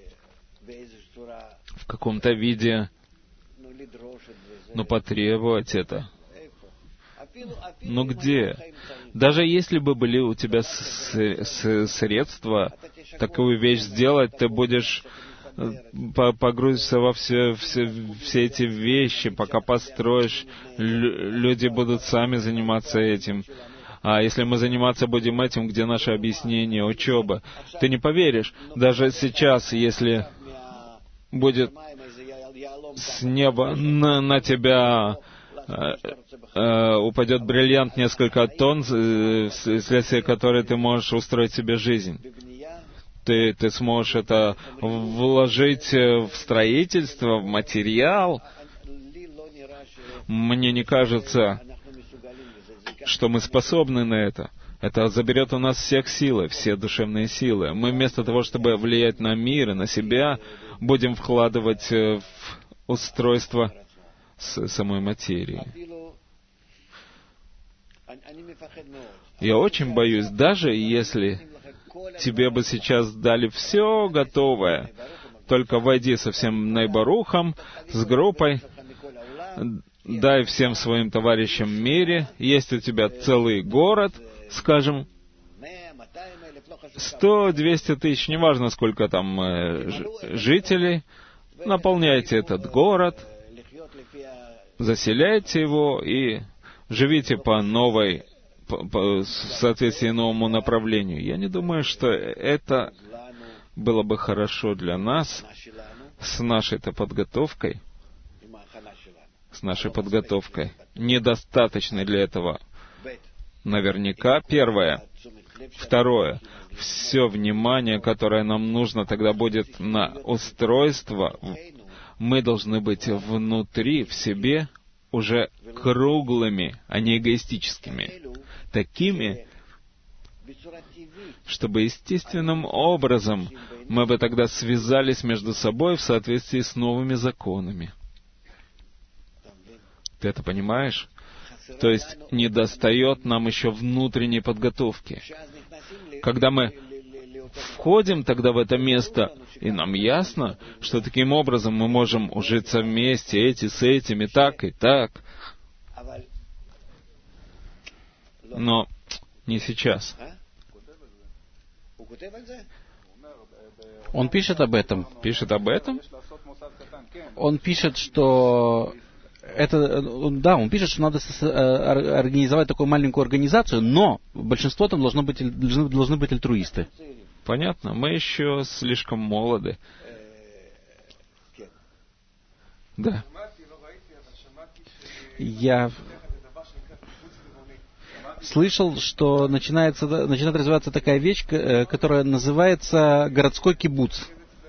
в каком-то виде, но потребовать это. Но где? Даже если бы были у тебя с- с- средства такую вещь сделать, ты будешь погрузишься во все, все, все эти вещи, пока построишь, люди будут сами заниматься этим. А если мы заниматься будем этим, где наше объяснение, учеба? Ты не поверишь, даже сейчас, если будет с неба на, на тебя э, э, упадет бриллиант несколько тонн, э, вследствие которой ты можешь устроить себе жизнь. Ты, ты сможешь это вложить в строительство, в материал. Мне не кажется, что мы способны на это. Это заберет у нас всех силы, все душевные силы. Мы вместо того, чтобы влиять на мир и на себя, будем вкладывать в устройство с самой материи. Я очень боюсь, даже если тебе бы сейчас дали все готовое, только войди со всем Нейбарухом, с группой, дай всем своим товарищам в мире, есть у тебя целый город, скажем, сто-двести тысяч, неважно сколько там э, жителей, наполняйте этот город, заселяйте его и живите по новой, по, по, в соответствии новому направлению. Я не думаю, что это было бы хорошо для нас с нашей-то подготовкой, с нашей подготовкой. Недостаточно для этого. Наверняка, первое. Второе. Все внимание, которое нам нужно, тогда будет на устройство. Мы должны быть внутри, в себе, уже круглыми, а не эгоистическими. Такими, чтобы естественным образом мы бы тогда связались между собой в соответствии с новыми законами. Ты это понимаешь? То есть недостает нам еще внутренней подготовки. Когда мы входим тогда в это место, и нам ясно, что таким образом мы можем ужиться вместе, эти с этими, так и так. Но не сейчас.
Он пишет об этом.
Пишет об этом?
Он пишет, что это, да, он пишет, что надо организовать такую маленькую организацию, но большинство там должно быть, должны, должны быть альтруисты.
Понятно, мы еще слишком молоды. Да.
Я слышал, что начинается, начинает развиваться такая вещь, которая называется городской кибуц.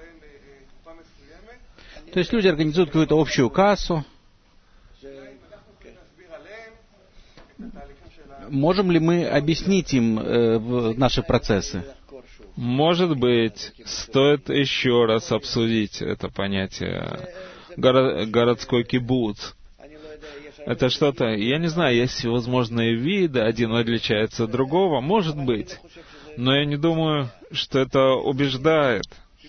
То есть люди организуют какую-то общую кассу. Можем ли мы объяснить им э, наши процессы?
Может быть, стоит еще раз обсудить это понятие горо- городской кибуц. Это что-то, я не знаю, есть всевозможные виды, один отличается от другого, может быть, но я не думаю, что это убеждает.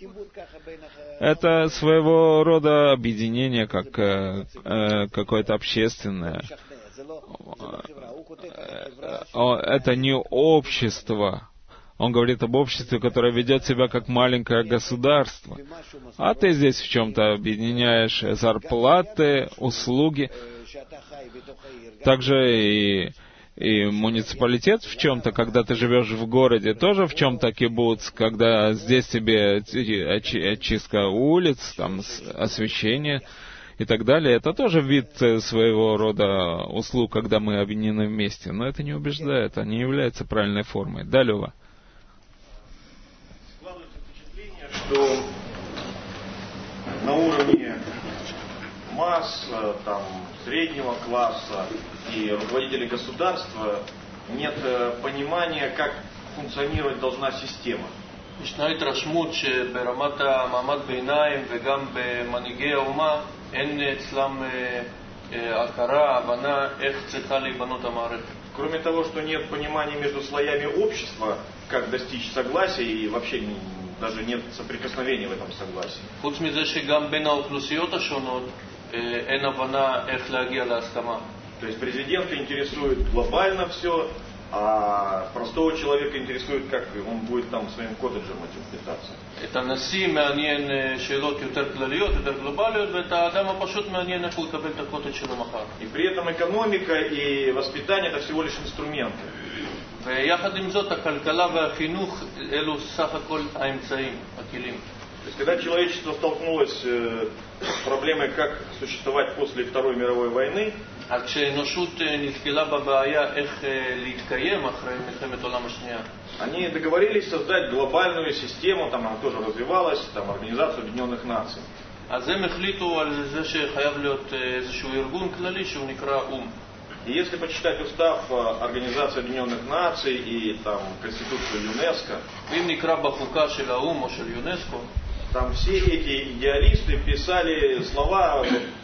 Это своего рода объединение, как э, э, какое-то общественное. Это не общество. Он говорит об обществе, которое ведет себя как маленькое государство. А ты здесь в чем-то объединяешь зарплаты, услуги. Также и, и муниципалитет в чем-то, когда ты живешь в городе, тоже в чем-то кибуц, когда здесь тебе очистка улиц, там освещение и так далее. Это тоже вид своего рода услуг, когда мы объединены вместе. Но это не убеждает, это не является правильной формой. Да, Лёва?
Складывается впечатление, что на уровне масс, там, среднего класса и руководителей государства нет понимания, как функционировать должна система.
ישנה התרשמות שברמת המעמד ביניים וגם במנהיגי האומה אין אצלם הכרה, הבנה איך צריכה להיבנות המערכת.
Кроме того, что нет понимания между слоями общества, как достичь согласия, и вообще даже нет соприкосновения в этом согласии.
חוץ מזה שגם בין האוכלוסיות השונות אין הבנה איך להגיע להסכמה.
То есть президента интересует глобально все, а простого человека интересует, как он будет там своим коттеджем этим питаться.
את הנשיא מעניין שאלות יותר כלליות, יותר גלובליות, ואת האדם הפשוט מעניין איך הוא יקבל את הקוטג' שלו מחר.
И при этом экономика и воспитание это всего лишь инструменты.
ויחד עם זאת, הכלכלה והחינוך אלו סך הכל האמצעים, הכלים.
То есть, когда человечество столкнулось э, с проблемой, как существовать после Второй мировой войны,
אז כשאנושות נתקלה בבעיה איך להתקיים אחרי מלחמת העולם השנייה.
Они договорились создать глобальную систему, там она тоже развивалась, там Организацию Объединенных Наций.
אז הם החליטו על זה שחייב להיות איזשהו ארגון כללי שהוא נקרא אום.
И если почитать устав Организации Объединенных Наций и там Конституцию ЮНЕСКО,
ואם נקרא בחוקה של האום או של יונסקו,
там все эти идеалисты писали слова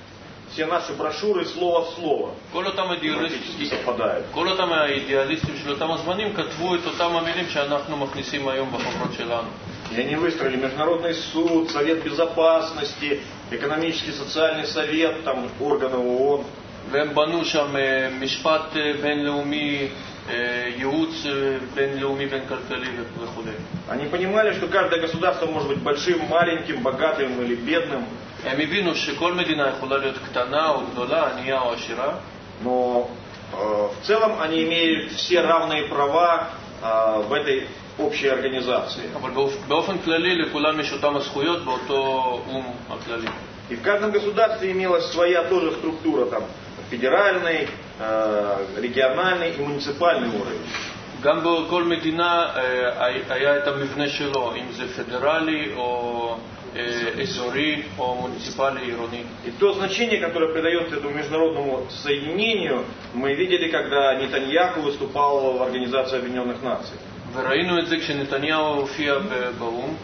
все наши брошюры слово в слово.
כל אותם האידיאליסטים של אותם הזמנים כתבו את אותם המילים שאנחנו מכניסים היום בחוברות שלנו.
И они выстроили Международный суд, Совет Безопасности, Экономический социальный совет, там органы ООН.
והם בנו שם משפט בינלאומי, ייעוץ בינלאומי בין כלכלי וכו'.
Они понимали, что каждое государство может быть большим, маленьким, богатым или бедным.
הם הבינו שכל מדינה יכולה להיות קטנה או גדולה, ענייה או עשירה.
Но э, в целом они имеют все равные права э, в этой общей организации.
אבל באופן כללי לכולם יש אותם הזכויות באותו אום הכללי.
И в каждом государстве имелась своя тоже структура, там федеральный, э, региональный и муниципальный уровень.
גם בכל מדינה היה את המבנה שלו, אם זה פדרלי או אזורי או מוניציפלי עירוני.
И то значение, которое придается этому международному соединению, мы видели, когда Нетаньяху выступал в Организации Объединенных Наций.
וראינו את זה כשנתניהו הופיע באו"ם.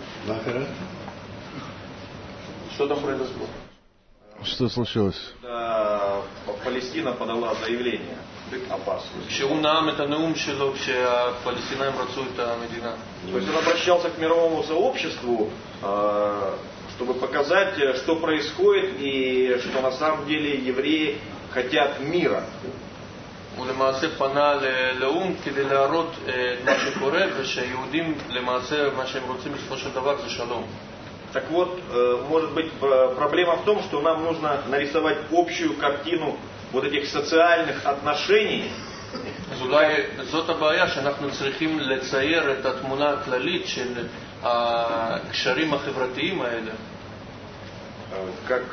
Что там произошло?
Что случилось?
Да, Палестина подала заявление о Пасхе.
כשהוא נאם את הנאום שלו כשהפלסטינאים רצו את המדינה.
То есть он обращался к мировому сообществу, чтобы показать, что происходит и что на самом деле евреи хотят мира.
הוא למעשה פנה לאו"ם כדי להראות את מה שקורה ושהיהודים למעשה מה שהם רוצים בסופו של דבר זה שלום.
Так вот, может быть, проблема в том, что нам нужно нарисовать общую картину вот этих социальных отношений.
אז אולי זאת הבעיה שאנחנו צריכים לצייר את התמונה הכללית של הקשרים החברתיים האלה.
Как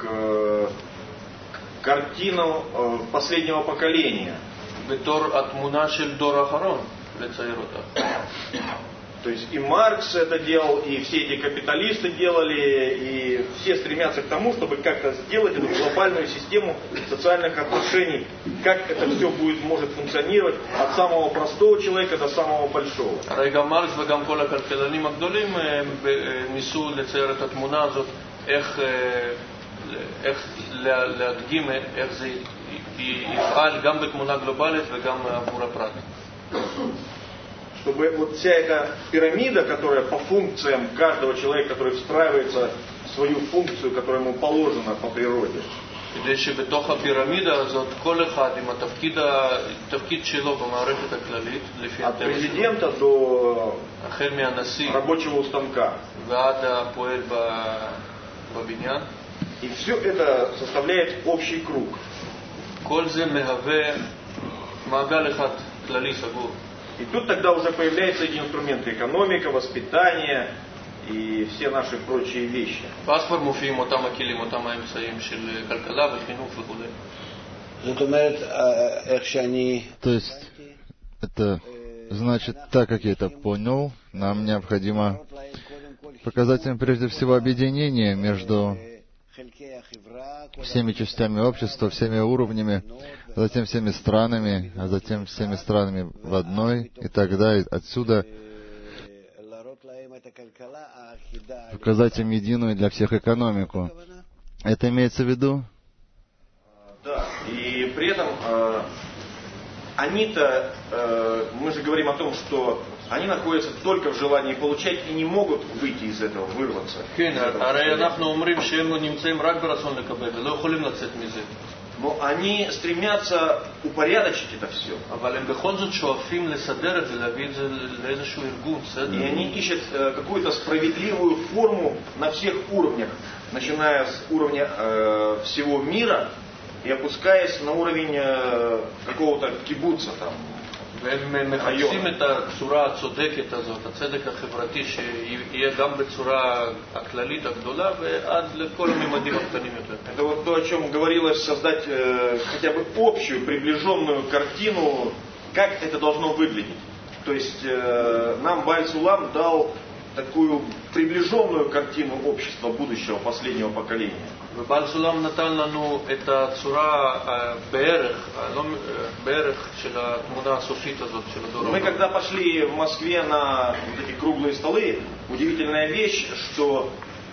картину последнего поколения.
בתור התמונה של דור האחרון, לצייר אותה.
То есть и Маркс это делал, и все эти капиталисты делали, и все стремятся к тому, чтобы как-то сделать эту глобальную систему социальных отношений, как это все будет, может функционировать от самого простого человека до самого большого.
הרי גם מרקס וגם כל הכלכלנים הגדולים ניסו לצייר את התמונה הזאת, איך, איך להדגים, איך זה יפעל גם בתמונה גלובלית וגם עבור הפרט.
Чтобы вот вся эта пирамида, которая по функциям каждого человека, который встраивается в свою функцию, которая ему положена по природе.
כדי שבתוך הפירמידה הזאת כל אחד עם התפקיד שלו במערכת הכללית, לפי
от президента до
החל מהנשיא
рабочего станка.
ועד הפועל בבניין.
И все это составляет общий круг.
כל זה מהווה מעגל אחד כללי סגור.
И тут тогда уже появляются эти инструменты: экономика, воспитание и все наши прочие вещи.
ואז כבר מופיעים אותם הכלים, אותם האמצעים של כלכלה וחינוך וכו'.
זאת אומרת, איך שאני...
То есть, это значит, так как я это понял, нам необходимо показать им прежде всего объединение между всеми частями общества, всеми уровнями, затем всеми странами, а затем всеми странами в одной, и тогда отсюда показать им единую для всех экономику. Это имеется в виду?
Да, и при этом э, они-то, э, мы же говорим о том, что они находятся только в желании получать и не могут выйти из этого, вырваться.
הרי אנחנו אומרים שהם נמצאים רק ברצון לקבל ולא יכולים לצאת מזה.
Но они стремятся упорядочить это все.
אבל הם בכל זאת שואפים לסדר את זה, להביא את זה לאיזשהו ארגון, בסדר?
И они ищут э, какую-то справедливую форму на всех уровнях, начиная с уровня э, всего мира и опускаясь на уровень э, какого-то кибуца там.
והם מחפשים את הצורה הצודקת הזאת, הצדק החברתי, שיהיה גם בצורה הכללית הגדולה ועד לכל הממדים הקטנים יותר.
Это вот то, о чем говорилось, создать э, хотя бы общую, приближенную картину, как это должно выглядеть. То есть э, нам Бааль Сулам дал такую приближенную картину общества будущего, последнего поколения.
ובעל סולם נתן לנו את הצורה בערך, בערך של התמונה הסופית הזאת של הדור.
Мы когда пошли в Москве на вот эти круглые столы, удивительная вещь, что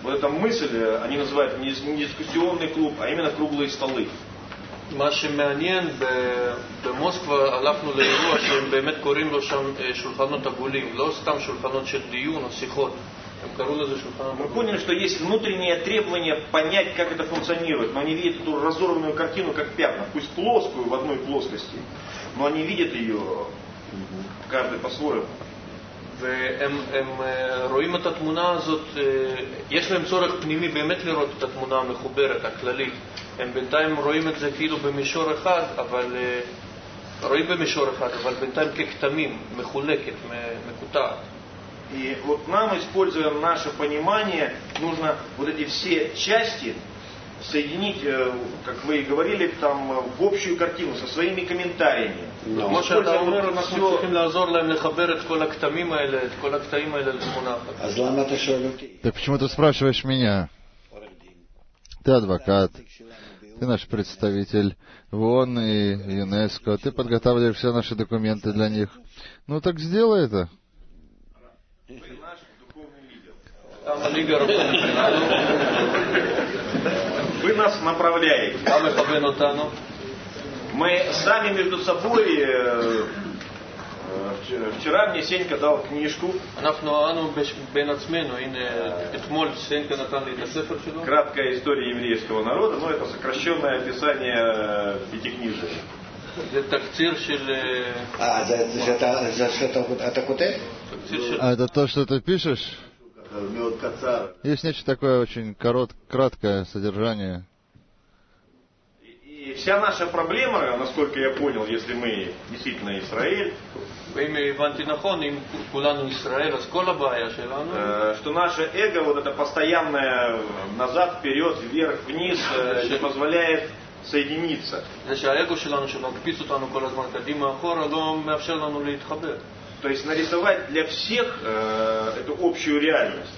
вот эта мысль, они называют не дискуссионный клуб, а именно круглые столы.
מה שמעניין, במוסקבה הלכנו לאירוע שהם באמת קוראים לו שם שולחנות עגולים, לא סתם שולחנות של דיון או שיחות.
Мы поняли, что есть внутреннее требование понять, как это функционирует, но они видят эту разорванную картину как пятна, пусть плоскую в одной плоскости, но они видят ее каждый по-своему.
והם הם רואים את התמונה הזאת, יש להם צורך פנימי באמת לראות את התמונה המחוברת, הכללית. הם בינתיים רואים את זה כאילו במישור אחד, אבל רואים במישור אחד, אבל בינתיים ככתמים, מחולקת, מקוטעת.
И вот нам, используя наше понимание, нужно вот эти все части соединить, как вы и говорили, там, в общую картину со своими комментариями.
כמו שאתה אומר, אנחנו צריכים לעזור להם לחבר את כל הכתמים האלה, את כל הקטעים האלה לתמונה אחת.
Так почему ты спрашиваешь меня? Ты адвокат, ты наш представитель в ООН и ЮНЕСКО, ты подготавливаешь все наши документы для них. Ну так сделай это.
Вы нас направляете. Мы сами между собой... Вчера мне Сенька дал книжку. Краткая история еврейского народа, но это сокращенное описание пятикнижия.
А это то, что ты пишешь? Есть нечто такое очень корот, краткое содержание.
И вся наша проблема, насколько я понял, если мы действительно Израиль, что наше эго, вот это постоянное назад, вперед, вверх, вниз, не позволяет соединиться. То есть нарисовать для всех э, эту общую реальность.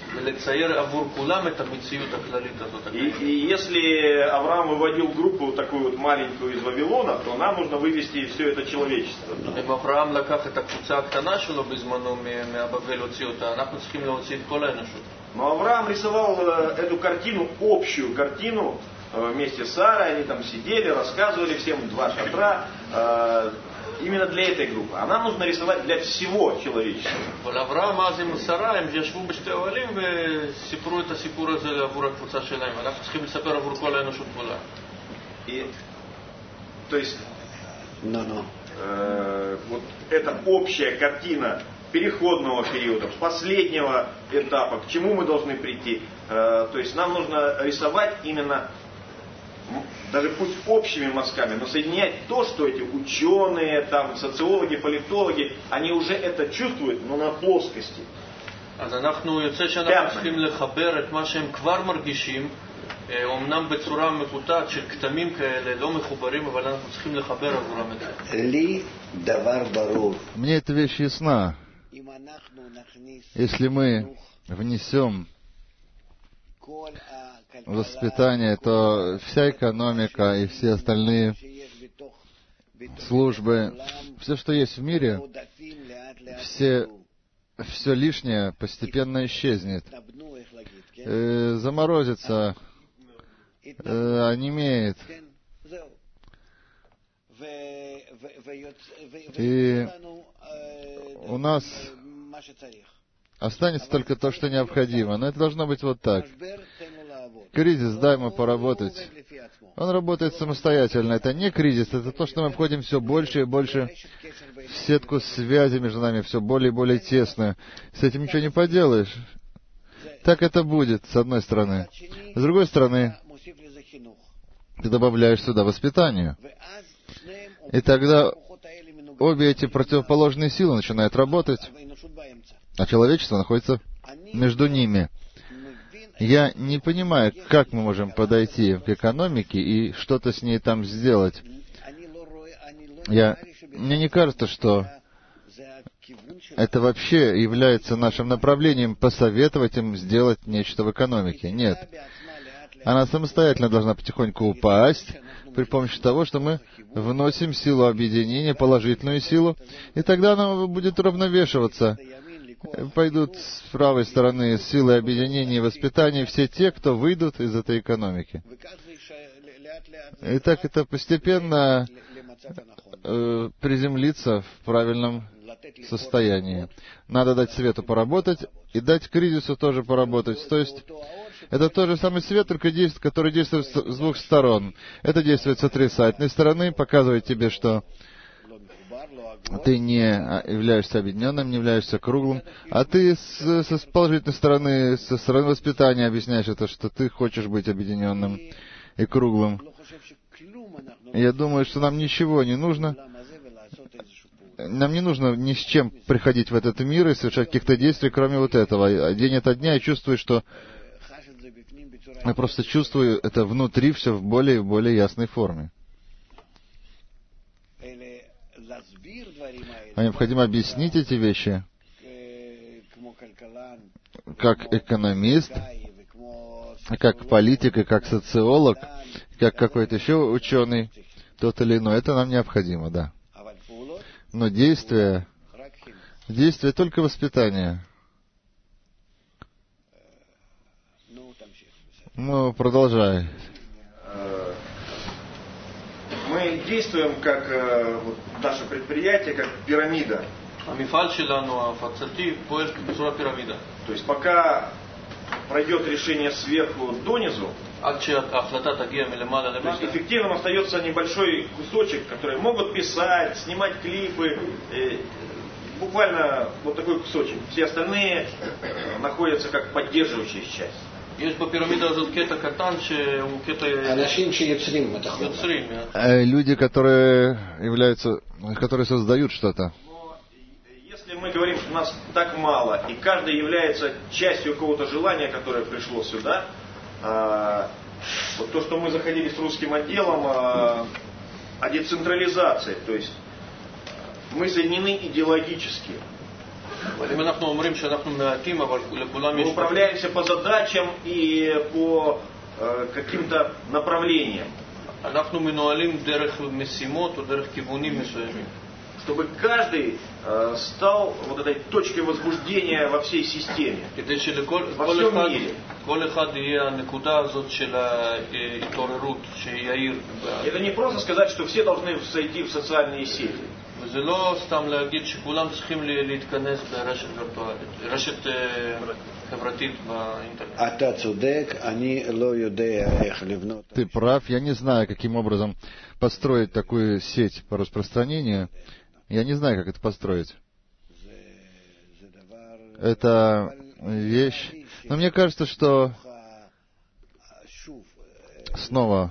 И, и если Авраам выводил группу такую вот маленькую из Вавилона, то нам нужно вывести все это человечество. Но Авраам рисовал эту картину, общую картину, вместе с Сарой, они там сидели, рассказывали всем два шатра, э, именно для этой группы. А нам нужно рисовать для всего человечества. И, то есть, no, no. Э, вот эта общая картина переходного периода, последнего этапа, к чему мы должны прийти. Э, то есть нам нужно рисовать именно, даже пусть общими мазками, но соединять то, что эти ученые, там, социологи, политологи, они уже это чувствуют, но на плоскости.
אז אנחנו יוצא שאנחנו צריכים לחבר את מה שהם כבר מרגישים, אומנם בצורה מקוטעת של כתמים כאלה, לא מחוברים, אבל אנחנו צריכים לחבר עבורם את זה.
לי דבר ברור.
Мне эта вещь ясна. Если мы внесем воспитание, то вся экономика и все остальные службы, все, что есть в мире, все, все лишнее постепенно исчезнет, э, заморозится, э, онемеет. И у нас останется только то, что необходимо. Но это должно быть вот так. Кризис, дай ему поработать. Он работает самостоятельно. Это не кризис, это то, что мы входим все больше и больше в сетку связи между нами, все более и более тесно. С этим ничего не поделаешь. Так это будет, с одной стороны. С другой стороны, ты добавляешь сюда воспитание. И тогда обе эти противоположные силы начинают работать, а человечество находится между ними. Я не понимаю, как мы можем подойти к экономике и что-то с ней там сделать. Я, мне не кажется, что это вообще является нашим направлением посоветовать им сделать нечто в экономике. Нет. Она самостоятельно должна потихоньку упасть при помощи того, что мы вносим силу объединения, положительную силу, и тогда она будет уравновешиваться. пойдут с правой стороны силы объединения и воспитания все те, кто выйдут из этой экономики. И так это постепенно э, приземлиться в правильном состоянии. Надо дать свету поработать и дать кризису тоже поработать. То есть это тот же самый свет, только действует, который действует с двух сторон. Это действует с отрицательной стороны, показывает тебе, что ты не являешься объединенным, не являешься круглым, а ты с, с положительной стороны, со стороны воспитания объясняешь это, что ты хочешь быть объединенным и круглым. Я думаю, что нам ничего не нужно. Нам не нужно ни с чем приходить в этот мир и совершать каких-то действий, кроме вот этого. День ото дня я чувствую, что... Я просто чувствую это внутри все в более и более ясной форме. А необходимо объяснить эти вещи как экономист, как политик и как социолог, как какой-то еще ученый, тот или иной. Это нам необходимо, да. Но действие, действие только воспитание. Ну, продолжай.
Мы действуем как э, вот, наше предприятие, как пирамида. То есть пока пройдет решение сверху донизу, то есть эффективным остается небольшой кусочек, который могут писать, снимать клипы, э, буквально вот такой кусочек. Все остальные э, находятся как поддерживающая часть.
יש בפירמידה הזאת קטע קטן שהוא קטע...
אנשים שיוצרים את החומר.
יוצרים.
Люди, которые являются, которые создают что-то.
Если мы говорим, что нас так мало, и каждый является частью какого-то желания, которое пришло сюда, а, вот то, что мы заходили с русским отделом, а, о децентрализации, то есть мы соединены идеологически. Мы управляемся по задачам и по э, каким-то направлениям. Чтобы каждый э, стал вот этой точкой возбуждения во всей системе, во всем мире. Это не просто сказать, что все должны сойти в социальные сети.
וזה לא סתם להגיד שכולם צריכים להתכנס ברשת וירטואלית, רשת חברתית באינטרנט.
אתה צודק, אני לא יודע איך לבנות.
Ты прав, я не знаю, каким образом построить такую сеть по распространению. Я не знаю, как это построить. Это вещь. Но мне кажется, что снова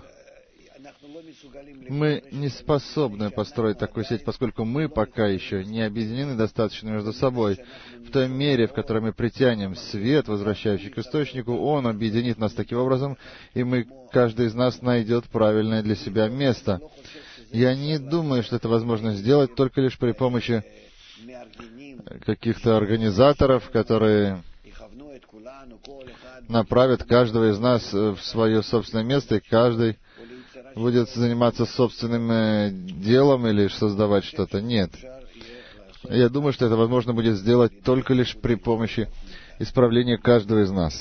мы не способны построить такую сеть, поскольку мы пока еще не объединены достаточно между собой. В той мере, в которой мы притянем свет, возвращающий к источнику, он объединит нас таким образом, и мы, каждый из нас найдет правильное для себя место. Я не думаю, что это возможно сделать только лишь при помощи каких-то организаторов, которые направят каждого из нас в свое собственное место, и каждый будет заниматься собственным делом или создавать что-то. Нет. Я думаю, что это возможно будет сделать только лишь при помощи исправления каждого из нас.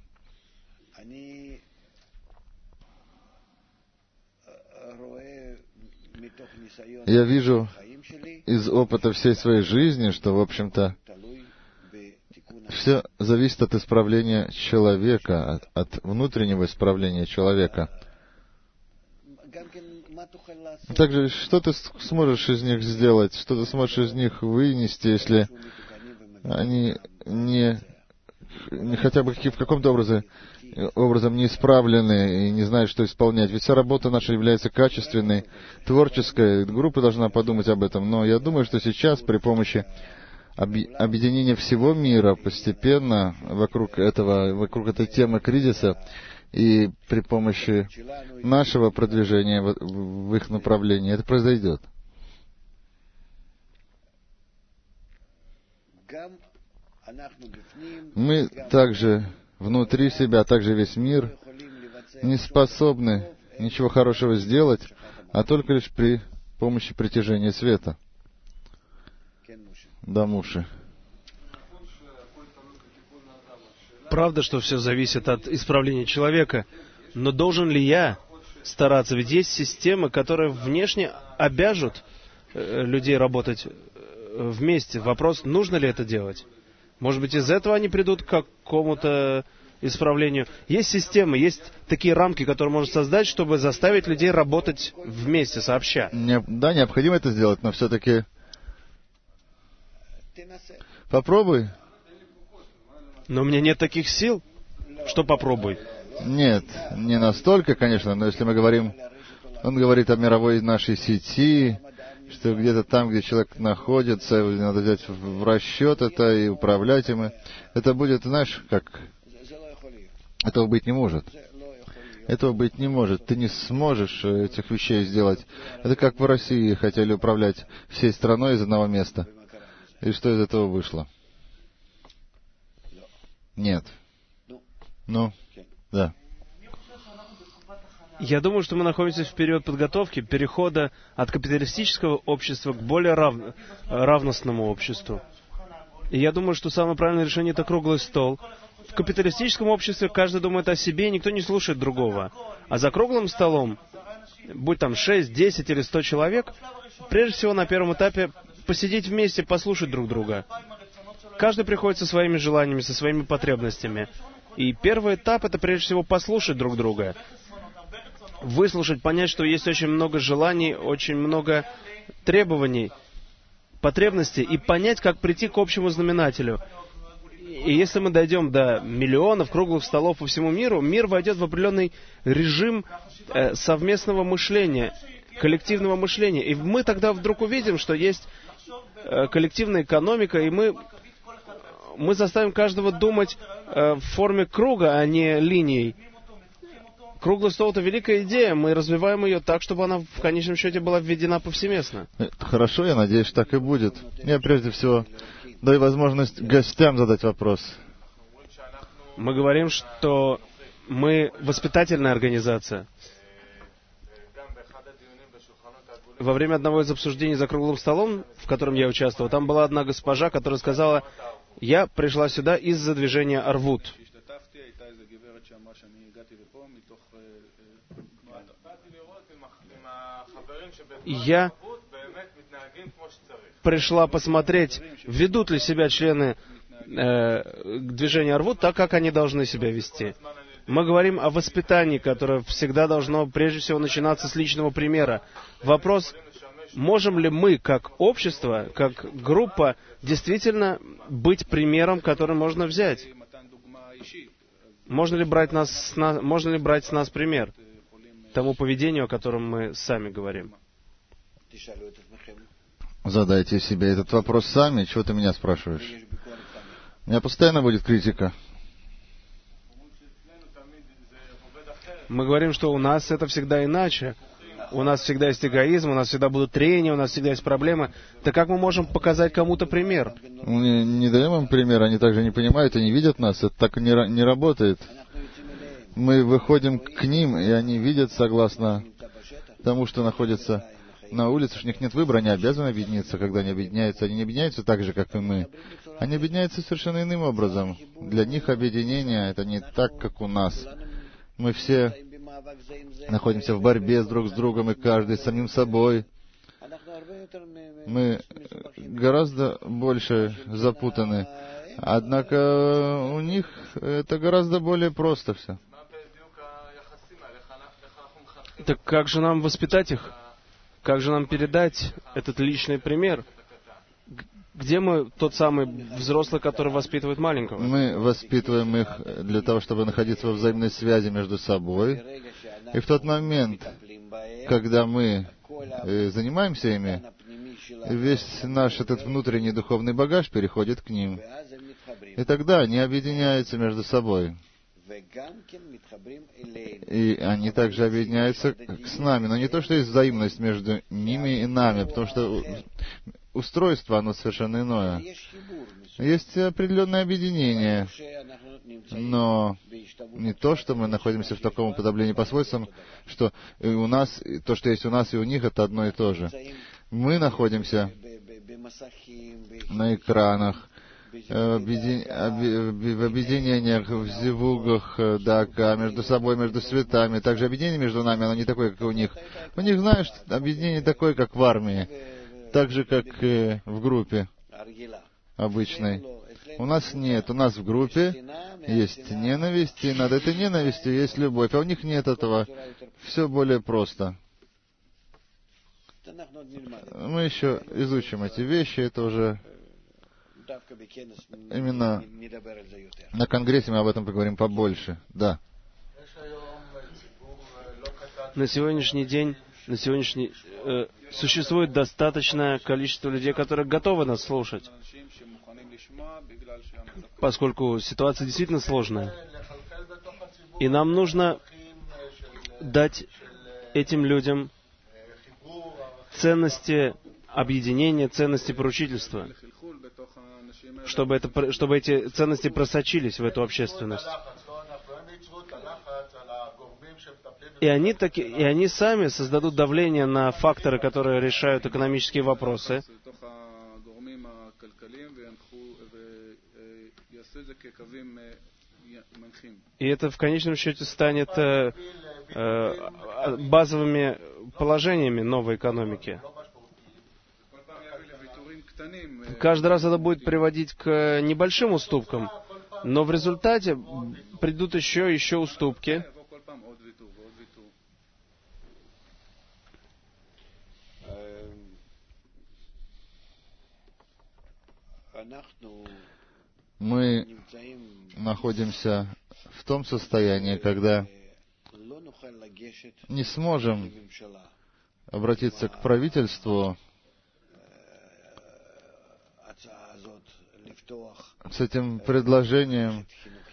Я вижу из опыта всей своей жизни, что, в общем-то, все зависит от исправления человека, от, от внутреннего исправления человека. Также, что ты сможешь из них сделать, что ты сможешь из них вынести, если они не, не хотя бы в каком-то образе, образом не исправлены и не знают, что исполнять. Ведь вся работа наша является качественной, творческой. Группа должна подумать об этом. Но я думаю, что сейчас при помощи объединения всего мира постепенно вокруг этого, вокруг этой темы кризиса, и при помощи нашего продвижения в их направлении это произойдет. Мы также внутри себя, также весь мир не способны ничего хорошего сделать, а только лишь при помощи притяжения света. Да, Муши.
правда, что все зависит от исправления человека, но должен ли я стараться? Ведь есть системы, которые внешне обяжут людей работать вместе. Вопрос, нужно ли это делать? Может быть, из этого они придут к какому-то исправлению. Есть системы, есть такие рамки, которые можно создать, чтобы заставить людей работать вместе, сообща.
Не, да, необходимо это сделать, но все-таки попробуй.
Но у меня нет таких сил. Что попробуй?
Нет, не настолько, конечно, но если мы говорим, он говорит о мировой нашей сети, что где-то там, где человек находится, надо взять в расчет это и управлять им. Это будет, знаешь, как... Этого быть не может. Этого быть не может. Ты не сможешь этих вещей сделать. Это как в России хотели управлять всей страной из одного места. И что из этого вышло? Нет. Ну, да.
Я думаю, что мы находимся в период подготовки, перехода от капиталистического общества к более рав... равностному обществу. И я думаю, что самое правильное решение — это круглый стол. В капиталистическом обществе каждый думает о себе, и никто не слушает другого. А за круглым столом, будь там шесть, десять или сто человек, прежде всего на первом этапе посидеть вместе, послушать друг друга. Каждый приходит со своими желаниями, со своими потребностями. И первый этап — это прежде всего послушать друг друга. Выслушать, понять, что есть очень много желаний, очень много требований, потребностей, и понять, как прийти к общему знаменателю. И если мы дойдем до миллионов круглых столов по всему миру, мир войдет в определенный режим э, совместного мышления, коллективного мышления. И мы тогда вдруг увидим, что есть э, коллективная экономика, и мы, мы заставим каждого думать э, в форме круга, а не линией. Круглый стол — это великая идея. Мы развиваем ее так, чтобы она в конечном счете была введена повсеместно.
Хорошо, я надеюсь, что так и будет. Я прежде всего даю возможность гостям задать вопрос.
Мы говорим, что мы воспитательная организация. Во время одного из обсуждений за круглым столом, в котором я участвовал, там была одна госпожа, которая сказала: «Я пришла сюда из-за движения Арвут». Я пришла посмотреть, ведут ли себя члены э, движения Арвут так, как они должны себя вести. Мы говорим о воспитании, которое всегда должно прежде всего начинаться с личного примера. Вопрос, можем ли мы, как общество, как группа, действительно быть примером, который можно взять? Можно ли брать, нас, с нас, можно ли брать с нас пример тому поведению, о котором мы сами говорим?
Задайте себе этот вопрос сами. Чего ты меня спрашиваешь? У меня постоянно будет критика.
Мы говорим, что у нас это всегда иначе. У нас всегда есть эгоизм, у нас всегда будут трения, у нас всегда есть проблемы. Так как мы можем показать кому-то пример?
Мы не, не даем им пример, они также не понимают и не видят нас. Это так не, не работает. Мы выходим к ним, и они видят согласно тому, что находится на улице, что у них нет выбора, они обязаны объединиться. Когда они объединяются, они не объединяются так же, как и мы. Они объединяются совершенно иным образом. Для них объединение — это не так, как у нас. Мы все находимся в борьбе с друг с другом, и каждый с самим собой. Мы гораздо больше запутаны. Однако у них это гораздо более просто все.
Так как же нам воспитать их? Как же нам передать этот личный пример? Где мы тот самый взрослый, который воспитывает маленького?
Мы воспитываем их для того, чтобы находиться во взаимной связи между собой. И в тот момент, когда мы э, занимаемся ими, весь наш этот внутренний духовный багаж переходит к ним. И тогда они объединяются между собой. И они также объединяются с нами. Но не то, что есть взаимность между ними и нами, потому что устройство, оно совершенно иное. Есть определенное объединение, но не то, что мы находимся в таком уподоблении по свойствам, что и у нас, то, что есть у нас и у них, это одно и то же. Мы находимся на экранах, в объединениях, в зивугах, да, между собой, между светами. Также объединение между нами, оно не такое, как у них. У них, знаешь, объединение такое, как в армии, так же, как и в группе обычной. У нас нет. У нас в группе есть ненависть, и над этой ненавистью есть любовь. А у них нет этого. Все более просто. Мы еще изучим эти вещи. Это уже именно на конгрессе мы об этом поговорим побольше. Да.
На сегодняшний день, на сегодняшний э, существует достаточное количество людей, которые готовы нас слушать, поскольку ситуация действительно сложная. И нам нужно дать этим людям ценности объединения, ценности поручительства, чтобы, это, чтобы эти ценности просочились в эту общественность. И они, таки, и они сами создадут давление на факторы, которые решают экономические вопросы. И это в конечном счете станет э, э, базовыми положениями новой экономики. Каждый раз это будет приводить к небольшим уступкам, но в результате придут еще и еще уступки.
Мы находимся в том состоянии, когда не сможем обратиться к правительству с этим предложением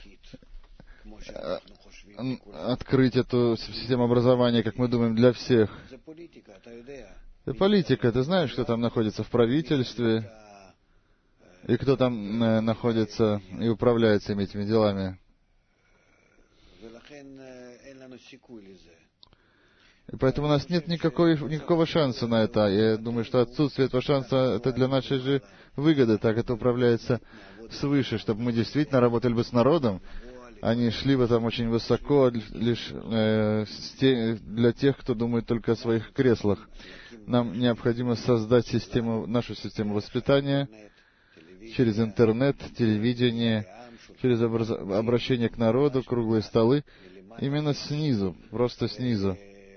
открыть эту систему образования, как мы думаем, для всех. Это политика. Ты знаешь, кто там находится в правительстве, и кто там э, находится и управляет всеми этими делами. И поэтому у нас нет никакой, никакого шанса на это. Я думаю, что отсутствие этого шанса — это для нашей же выгоды. Так это управляется свыше, чтобы мы действительно работали бы с народом, а не шли бы там очень высоко лишь э, те, для тех, кто думает только о своих креслах. Нам необходимо создать систему, нашу систему воспитания через интернет, телевидение, через образ... обращение к народу, круглые столы, именно снизу, просто снизу.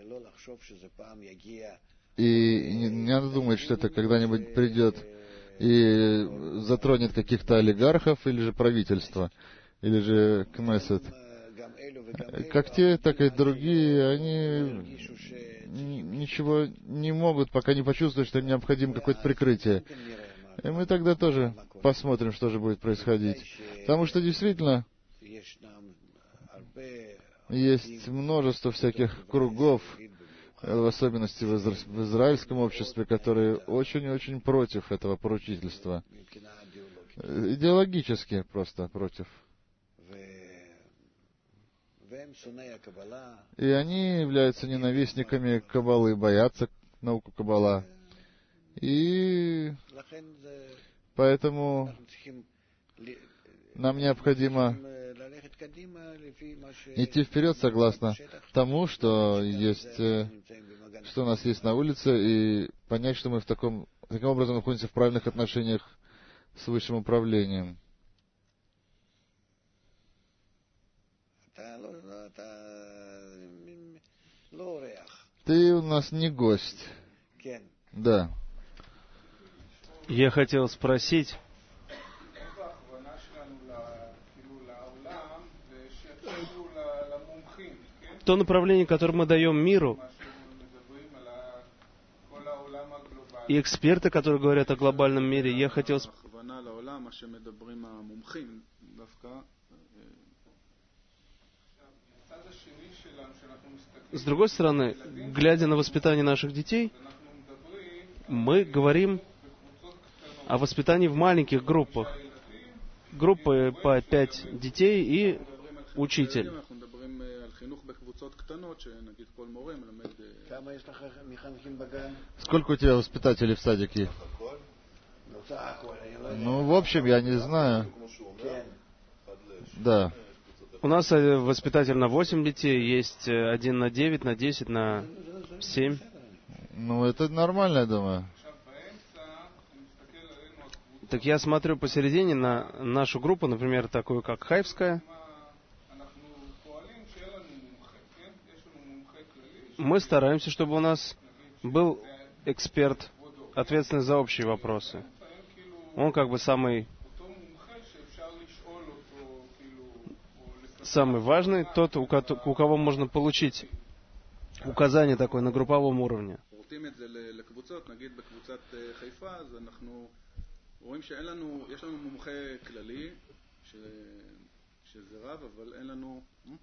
И не, не надо думать, что это когда-нибудь придет и затронет каких-то олигархов или же правительство, или же Кнессет. Как те, так и другие, они ничего не могут, пока не почувствуют, что им необходимо какое-то прикрытие. И мы тогда тоже посмотрим, что же будет происходить. Потому что действительно есть множество всяких кругов, в особенности в, изра... в израильском обществе, которые очень-очень против этого поручительства. Идеологически просто против. И они являются ненавистниками Каббалы, боятся науку Каббала. И поэтому нам необходимо идти вперед согласно тому, что есть, что у нас есть на улице, и понять, что мы в таком, таким образом находимся в правильных отношениях с высшим управлением. Ты у нас не гость. Да.
Я хотел спросить, то направление, которое мы даем миру, и эксперты, которые говорят о глобальном мире, я хотел спросить, с другой стороны, глядя на воспитание наших детей, мы говорим о воспитании в маленьких группах. Группы по пять детей и учитель.
Сколько у тебя воспитателей в садике? Ну, в общем, я не знаю. Да.
У нас воспитатель на восемь детей, есть один на девять, на десять, на семь.
Ну, это нормально, я думаю.
Так я смотрю посередине на нашу группу, например, такую как Хайфская. Мы стараемся, чтобы у нас был эксперт, ответственный за общие вопросы. Он как бы самый, самый важный, тот, у кого, у кого можно получить указание такое на групповом уровне.
רואים שאין לנו, יש לנו מומחה כללי, שזה רב, אבל אין לנו,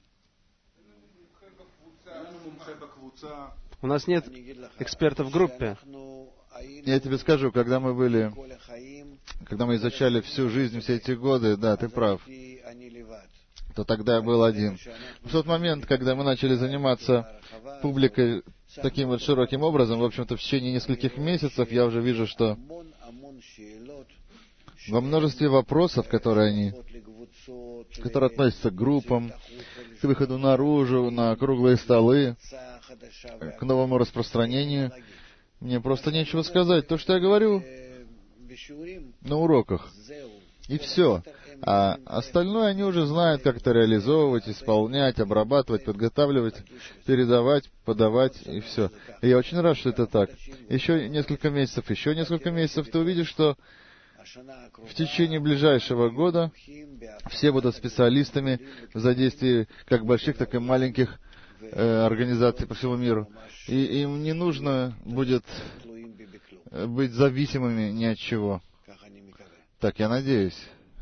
אין לנו מומחה בקבוצה.
У нас нет эксперта в группе.
Я тебе скажу, когда мы были, когда мы изучали всю жизнь, все эти годы, да, ты прав, то тогда я был один. В тот момент, когда мы начали заниматься публикой таким вот широким образом, в общем-то, в течение нескольких месяцев, я уже вижу, что во множестве вопросов, которые они, которые относятся к группам, к выходу наружу, на круглые столы, к новому распространению, мне просто нечего сказать. То, что я говорю на уроках, и все. А остальное они уже знают, как это реализовывать, исполнять, обрабатывать, подготавливать, передавать, подавать, и все. И я очень рад, что это так. Еще несколько месяцев, еще несколько месяцев, ты увидишь, что в течение ближайшего года все будут специалистами в задействии как больших, так и маленьких э, организаций по всему миру. И им не нужно будет быть зависимыми ни от чего. Так, я надеюсь.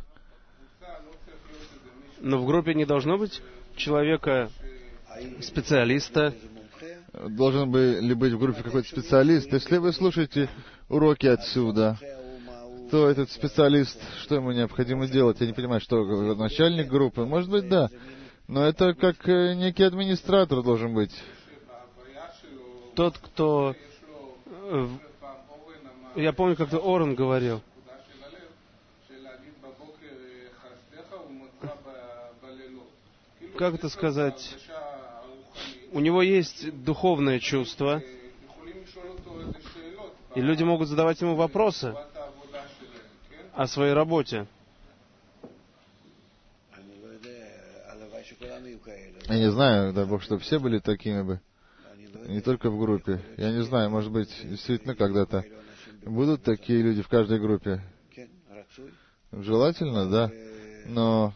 Но в группе не должно быть человека, специалиста.
Должен бы ли быть в группе какой-то специалист? Если вы слушаете уроки отсюда, то этот специалист, что ему необходимо делать? Я не понимаю, что начальник группы? Может быть, да. Но это как некий администратор должен быть.
Тот, кто... Я помню, как-то Орен говорил. Как это сказать? У него есть духовное чувство, и люди могут задавать ему вопросы о своей работе.
Я не знаю, дай Бог, чтобы все были такими бы, не только в группе. Я не знаю, может быть, действительно когда-то будут такие люди в каждой группе. Желательно, да, но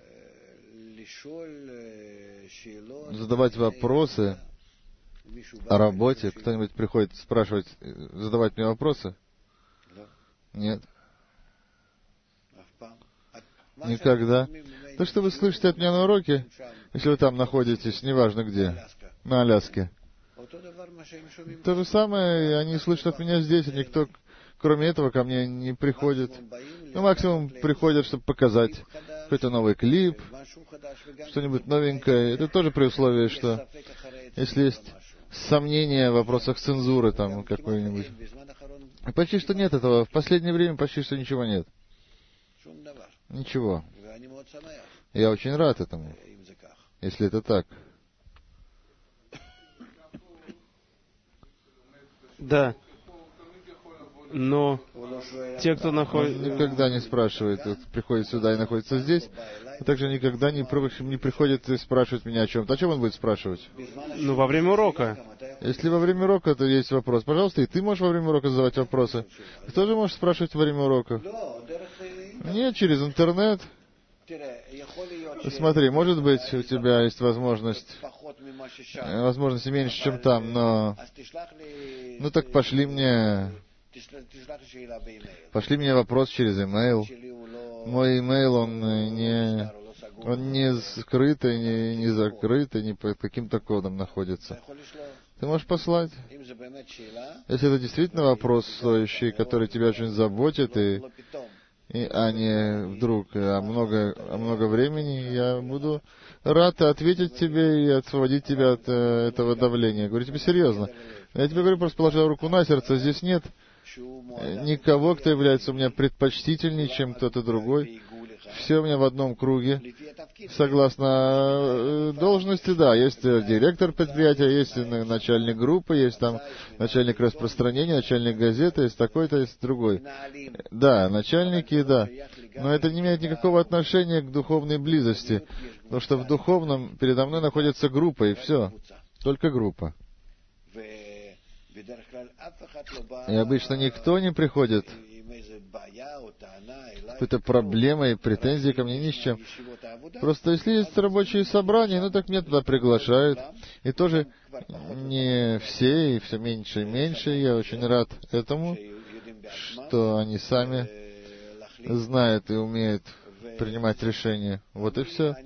задавать вопросы о работе, кто-нибудь приходит спрашивать, задавать мне вопросы? Нет. Никогда. То, что вы слышите от меня на уроке, если вы там находитесь, неважно где, на Аляске, то же самое они слышат от меня здесь, и никто, кроме этого, ко мне не приходит. Ну, максимум приходят, чтобы показать какой-то новый клип, что-нибудь новенькое. Это тоже при условии, что если есть сомнения в вопросах цензуры, там, какой-нибудь. Почти что нет этого. В последнее время почти что ничего нет. Ничего. Я очень рад этому, если это так.
Да. Но те, кто находится...
Никогда не спрашивает, вот, приходит сюда и находится здесь, а также никогда не, не приходит и спрашивает меня о чем-то. О чем он будет спрашивать?
Ну, во время урока.
Если во время урока, то есть вопрос. Пожалуйста, и ты можешь во время урока задавать вопросы. Ты тоже можешь спрашивать во время урока. Нет, через интернет. Смотри, может быть, у тебя есть возможность, возможности меньше, чем там, но... Ну так пошли мне... Пошли мне вопрос через имейл. Мой имейл, он не... Он не скрытый, не, не закрытый, не под каким-то кодом находится. Ты можешь послать? Если это действительно вопрос стоящий, который тебя очень заботит, и, и, а не вдруг а много, а много времени, я буду рад ответить тебе и освободить тебя от э, этого давления. Я говорю тебе серьезно. Я тебе говорю, просто положил руку на сердце, здесь нет никого, кто является у меня предпочтительнее, чем кто-то другой. Все у меня в одном круге. Согласно должности, да, есть директор предприятия, есть начальник группы, есть там начальник распространения, начальник газеты, есть такой-то, есть другой. Да, начальники, да. Но это не имеет никакого отношения к духовной близости, потому что в духовном передо мной находится группа, и все. Только группа. И обычно никто не приходит с какой-то проблемой и претензией ко мне ни с чем. Просто если есть рабочие собрания, ну так меня туда приглашают. И тоже не все, и все меньше и меньше. Я очень рад этому, что они сами знают и умеют принимать решения. Вот и все.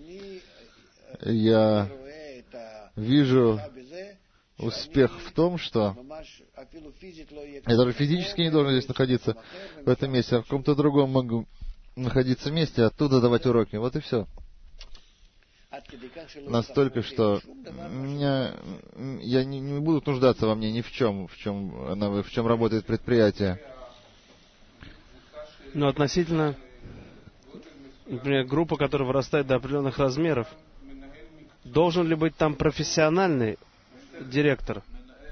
Я вижу успех в том, что я даже физически не должен здесь находиться в этом месте, а в каком-то другом могу находиться месте, оттуда давать уроки. Вот и все. Настолько, что меня, я не, не буду нуждаться во мне ни в чем, в чем, она, в чем работает предприятие.
Но относительно, например, группы, которая вырастает до определенных размеров, должен ли быть там профессиональный директор?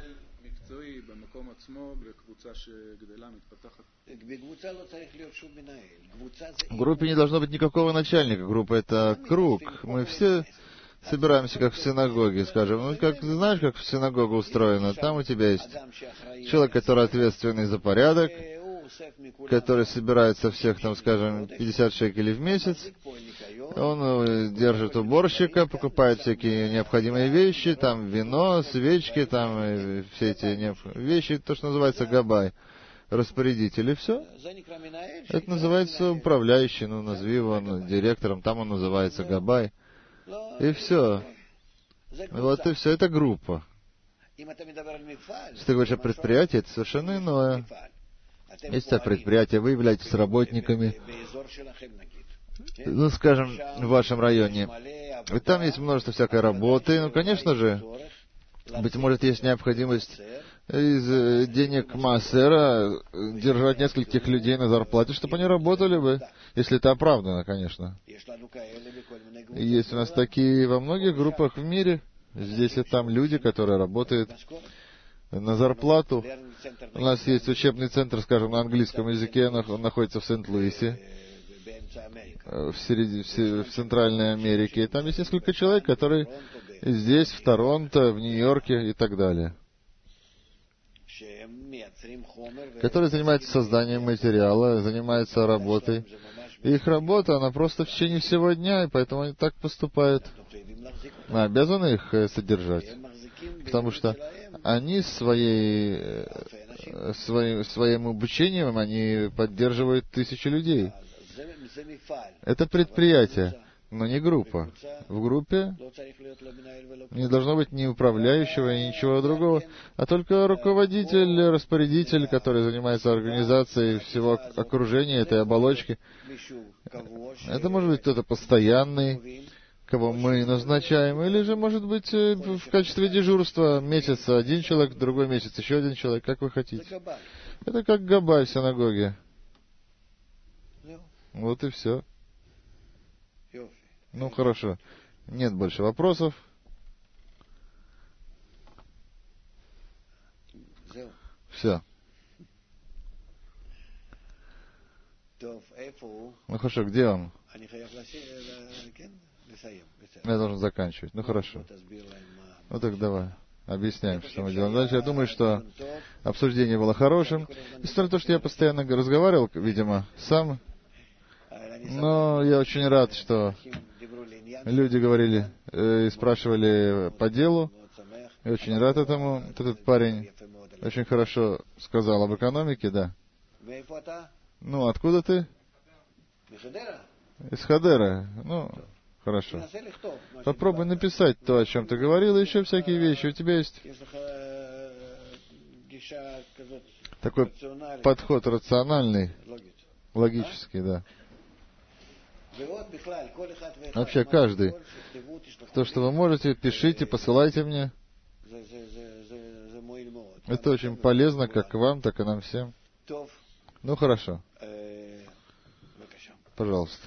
В группе не должно быть никакого начальника. Группа — это круг. Мы все собираемся, как в синагоге, скажем. Ну, как знаешь, как синагога устроена? Там у тебя есть человек, который ответственный за порядок, который собирает со всех, там, скажем, пятьдесят шекелей в месяц. Он держит уборщика, покупает всякие необходимые вещи, там вино, свечки, там все эти вещи, то, что называется габай, распорядитель, и все. Это называется управляющий, ну, назови его директором, там он называется габай. И все. Вот и все, это группа. Если ты говоришь о предприятии, это совершенно иное. Если это предприятие, вы являетесь работниками, ну, скажем, в вашем районе, и там есть множество всякой работы, ну, конечно же, быть может, есть необходимость из денег массера держать нескольких людей на зарплате, чтобы они работали бы, если это оправдано, конечно. Есть у нас такие во многих группах в мире, здесь и там люди, которые работают на зарплату. У нас есть учебный центр, скажем, на английском языке, он находится в Сент-Луисе, в, середине, в Центральной Америке. И там есть несколько человек, которые здесь, в Торонто, в Нью-Йорке и так далее, которые занимаются созданием материала, занимаются работой. И их работа, она просто в течение всего дня, и поэтому они так поступают. Мы обязаны их содержать, потому что они своей, своим, своим обучением, они поддерживают тысячи людей. Это предприятие, но не группа. В группе не должно быть ни управляющего, ни ничего другого, а только руководитель, распорядитель, который занимается организацией всего окружения этой оболочки. Это может быть кто-то постоянный, кого мы назначаем, или же, может быть, в качестве дежурства месяца один человек, другой месяц еще один человек, как вы хотите. Это как габай в синагоге. Вот и все. Ну, хорошо. Нет больше вопросов. Все. Ну, хорошо, где он? Я должен заканчивать. Ну, хорошо. Ну, так давай. Объясняем, что мы делаем дальше. Я думаю, что обсуждение было хорошим. Несмотря на то, что я постоянно разговаривал, видимо, сам, но я очень рад, что люди говорили э, и спрашивали по делу. Я очень рад этому. Этот парень очень хорошо сказал об экономике, да. Ну, откуда ты? Из Хадера. Ну, хорошо. Попробуй написать то, о чем ты говорил, и еще всякие вещи. У тебя есть такой подход рациональный, логический, да. Вообще каждый. То, что вы можете, пишите, посылайте мне. Это очень полезно как вам, так и нам всем. Ну хорошо. Пожалуйста.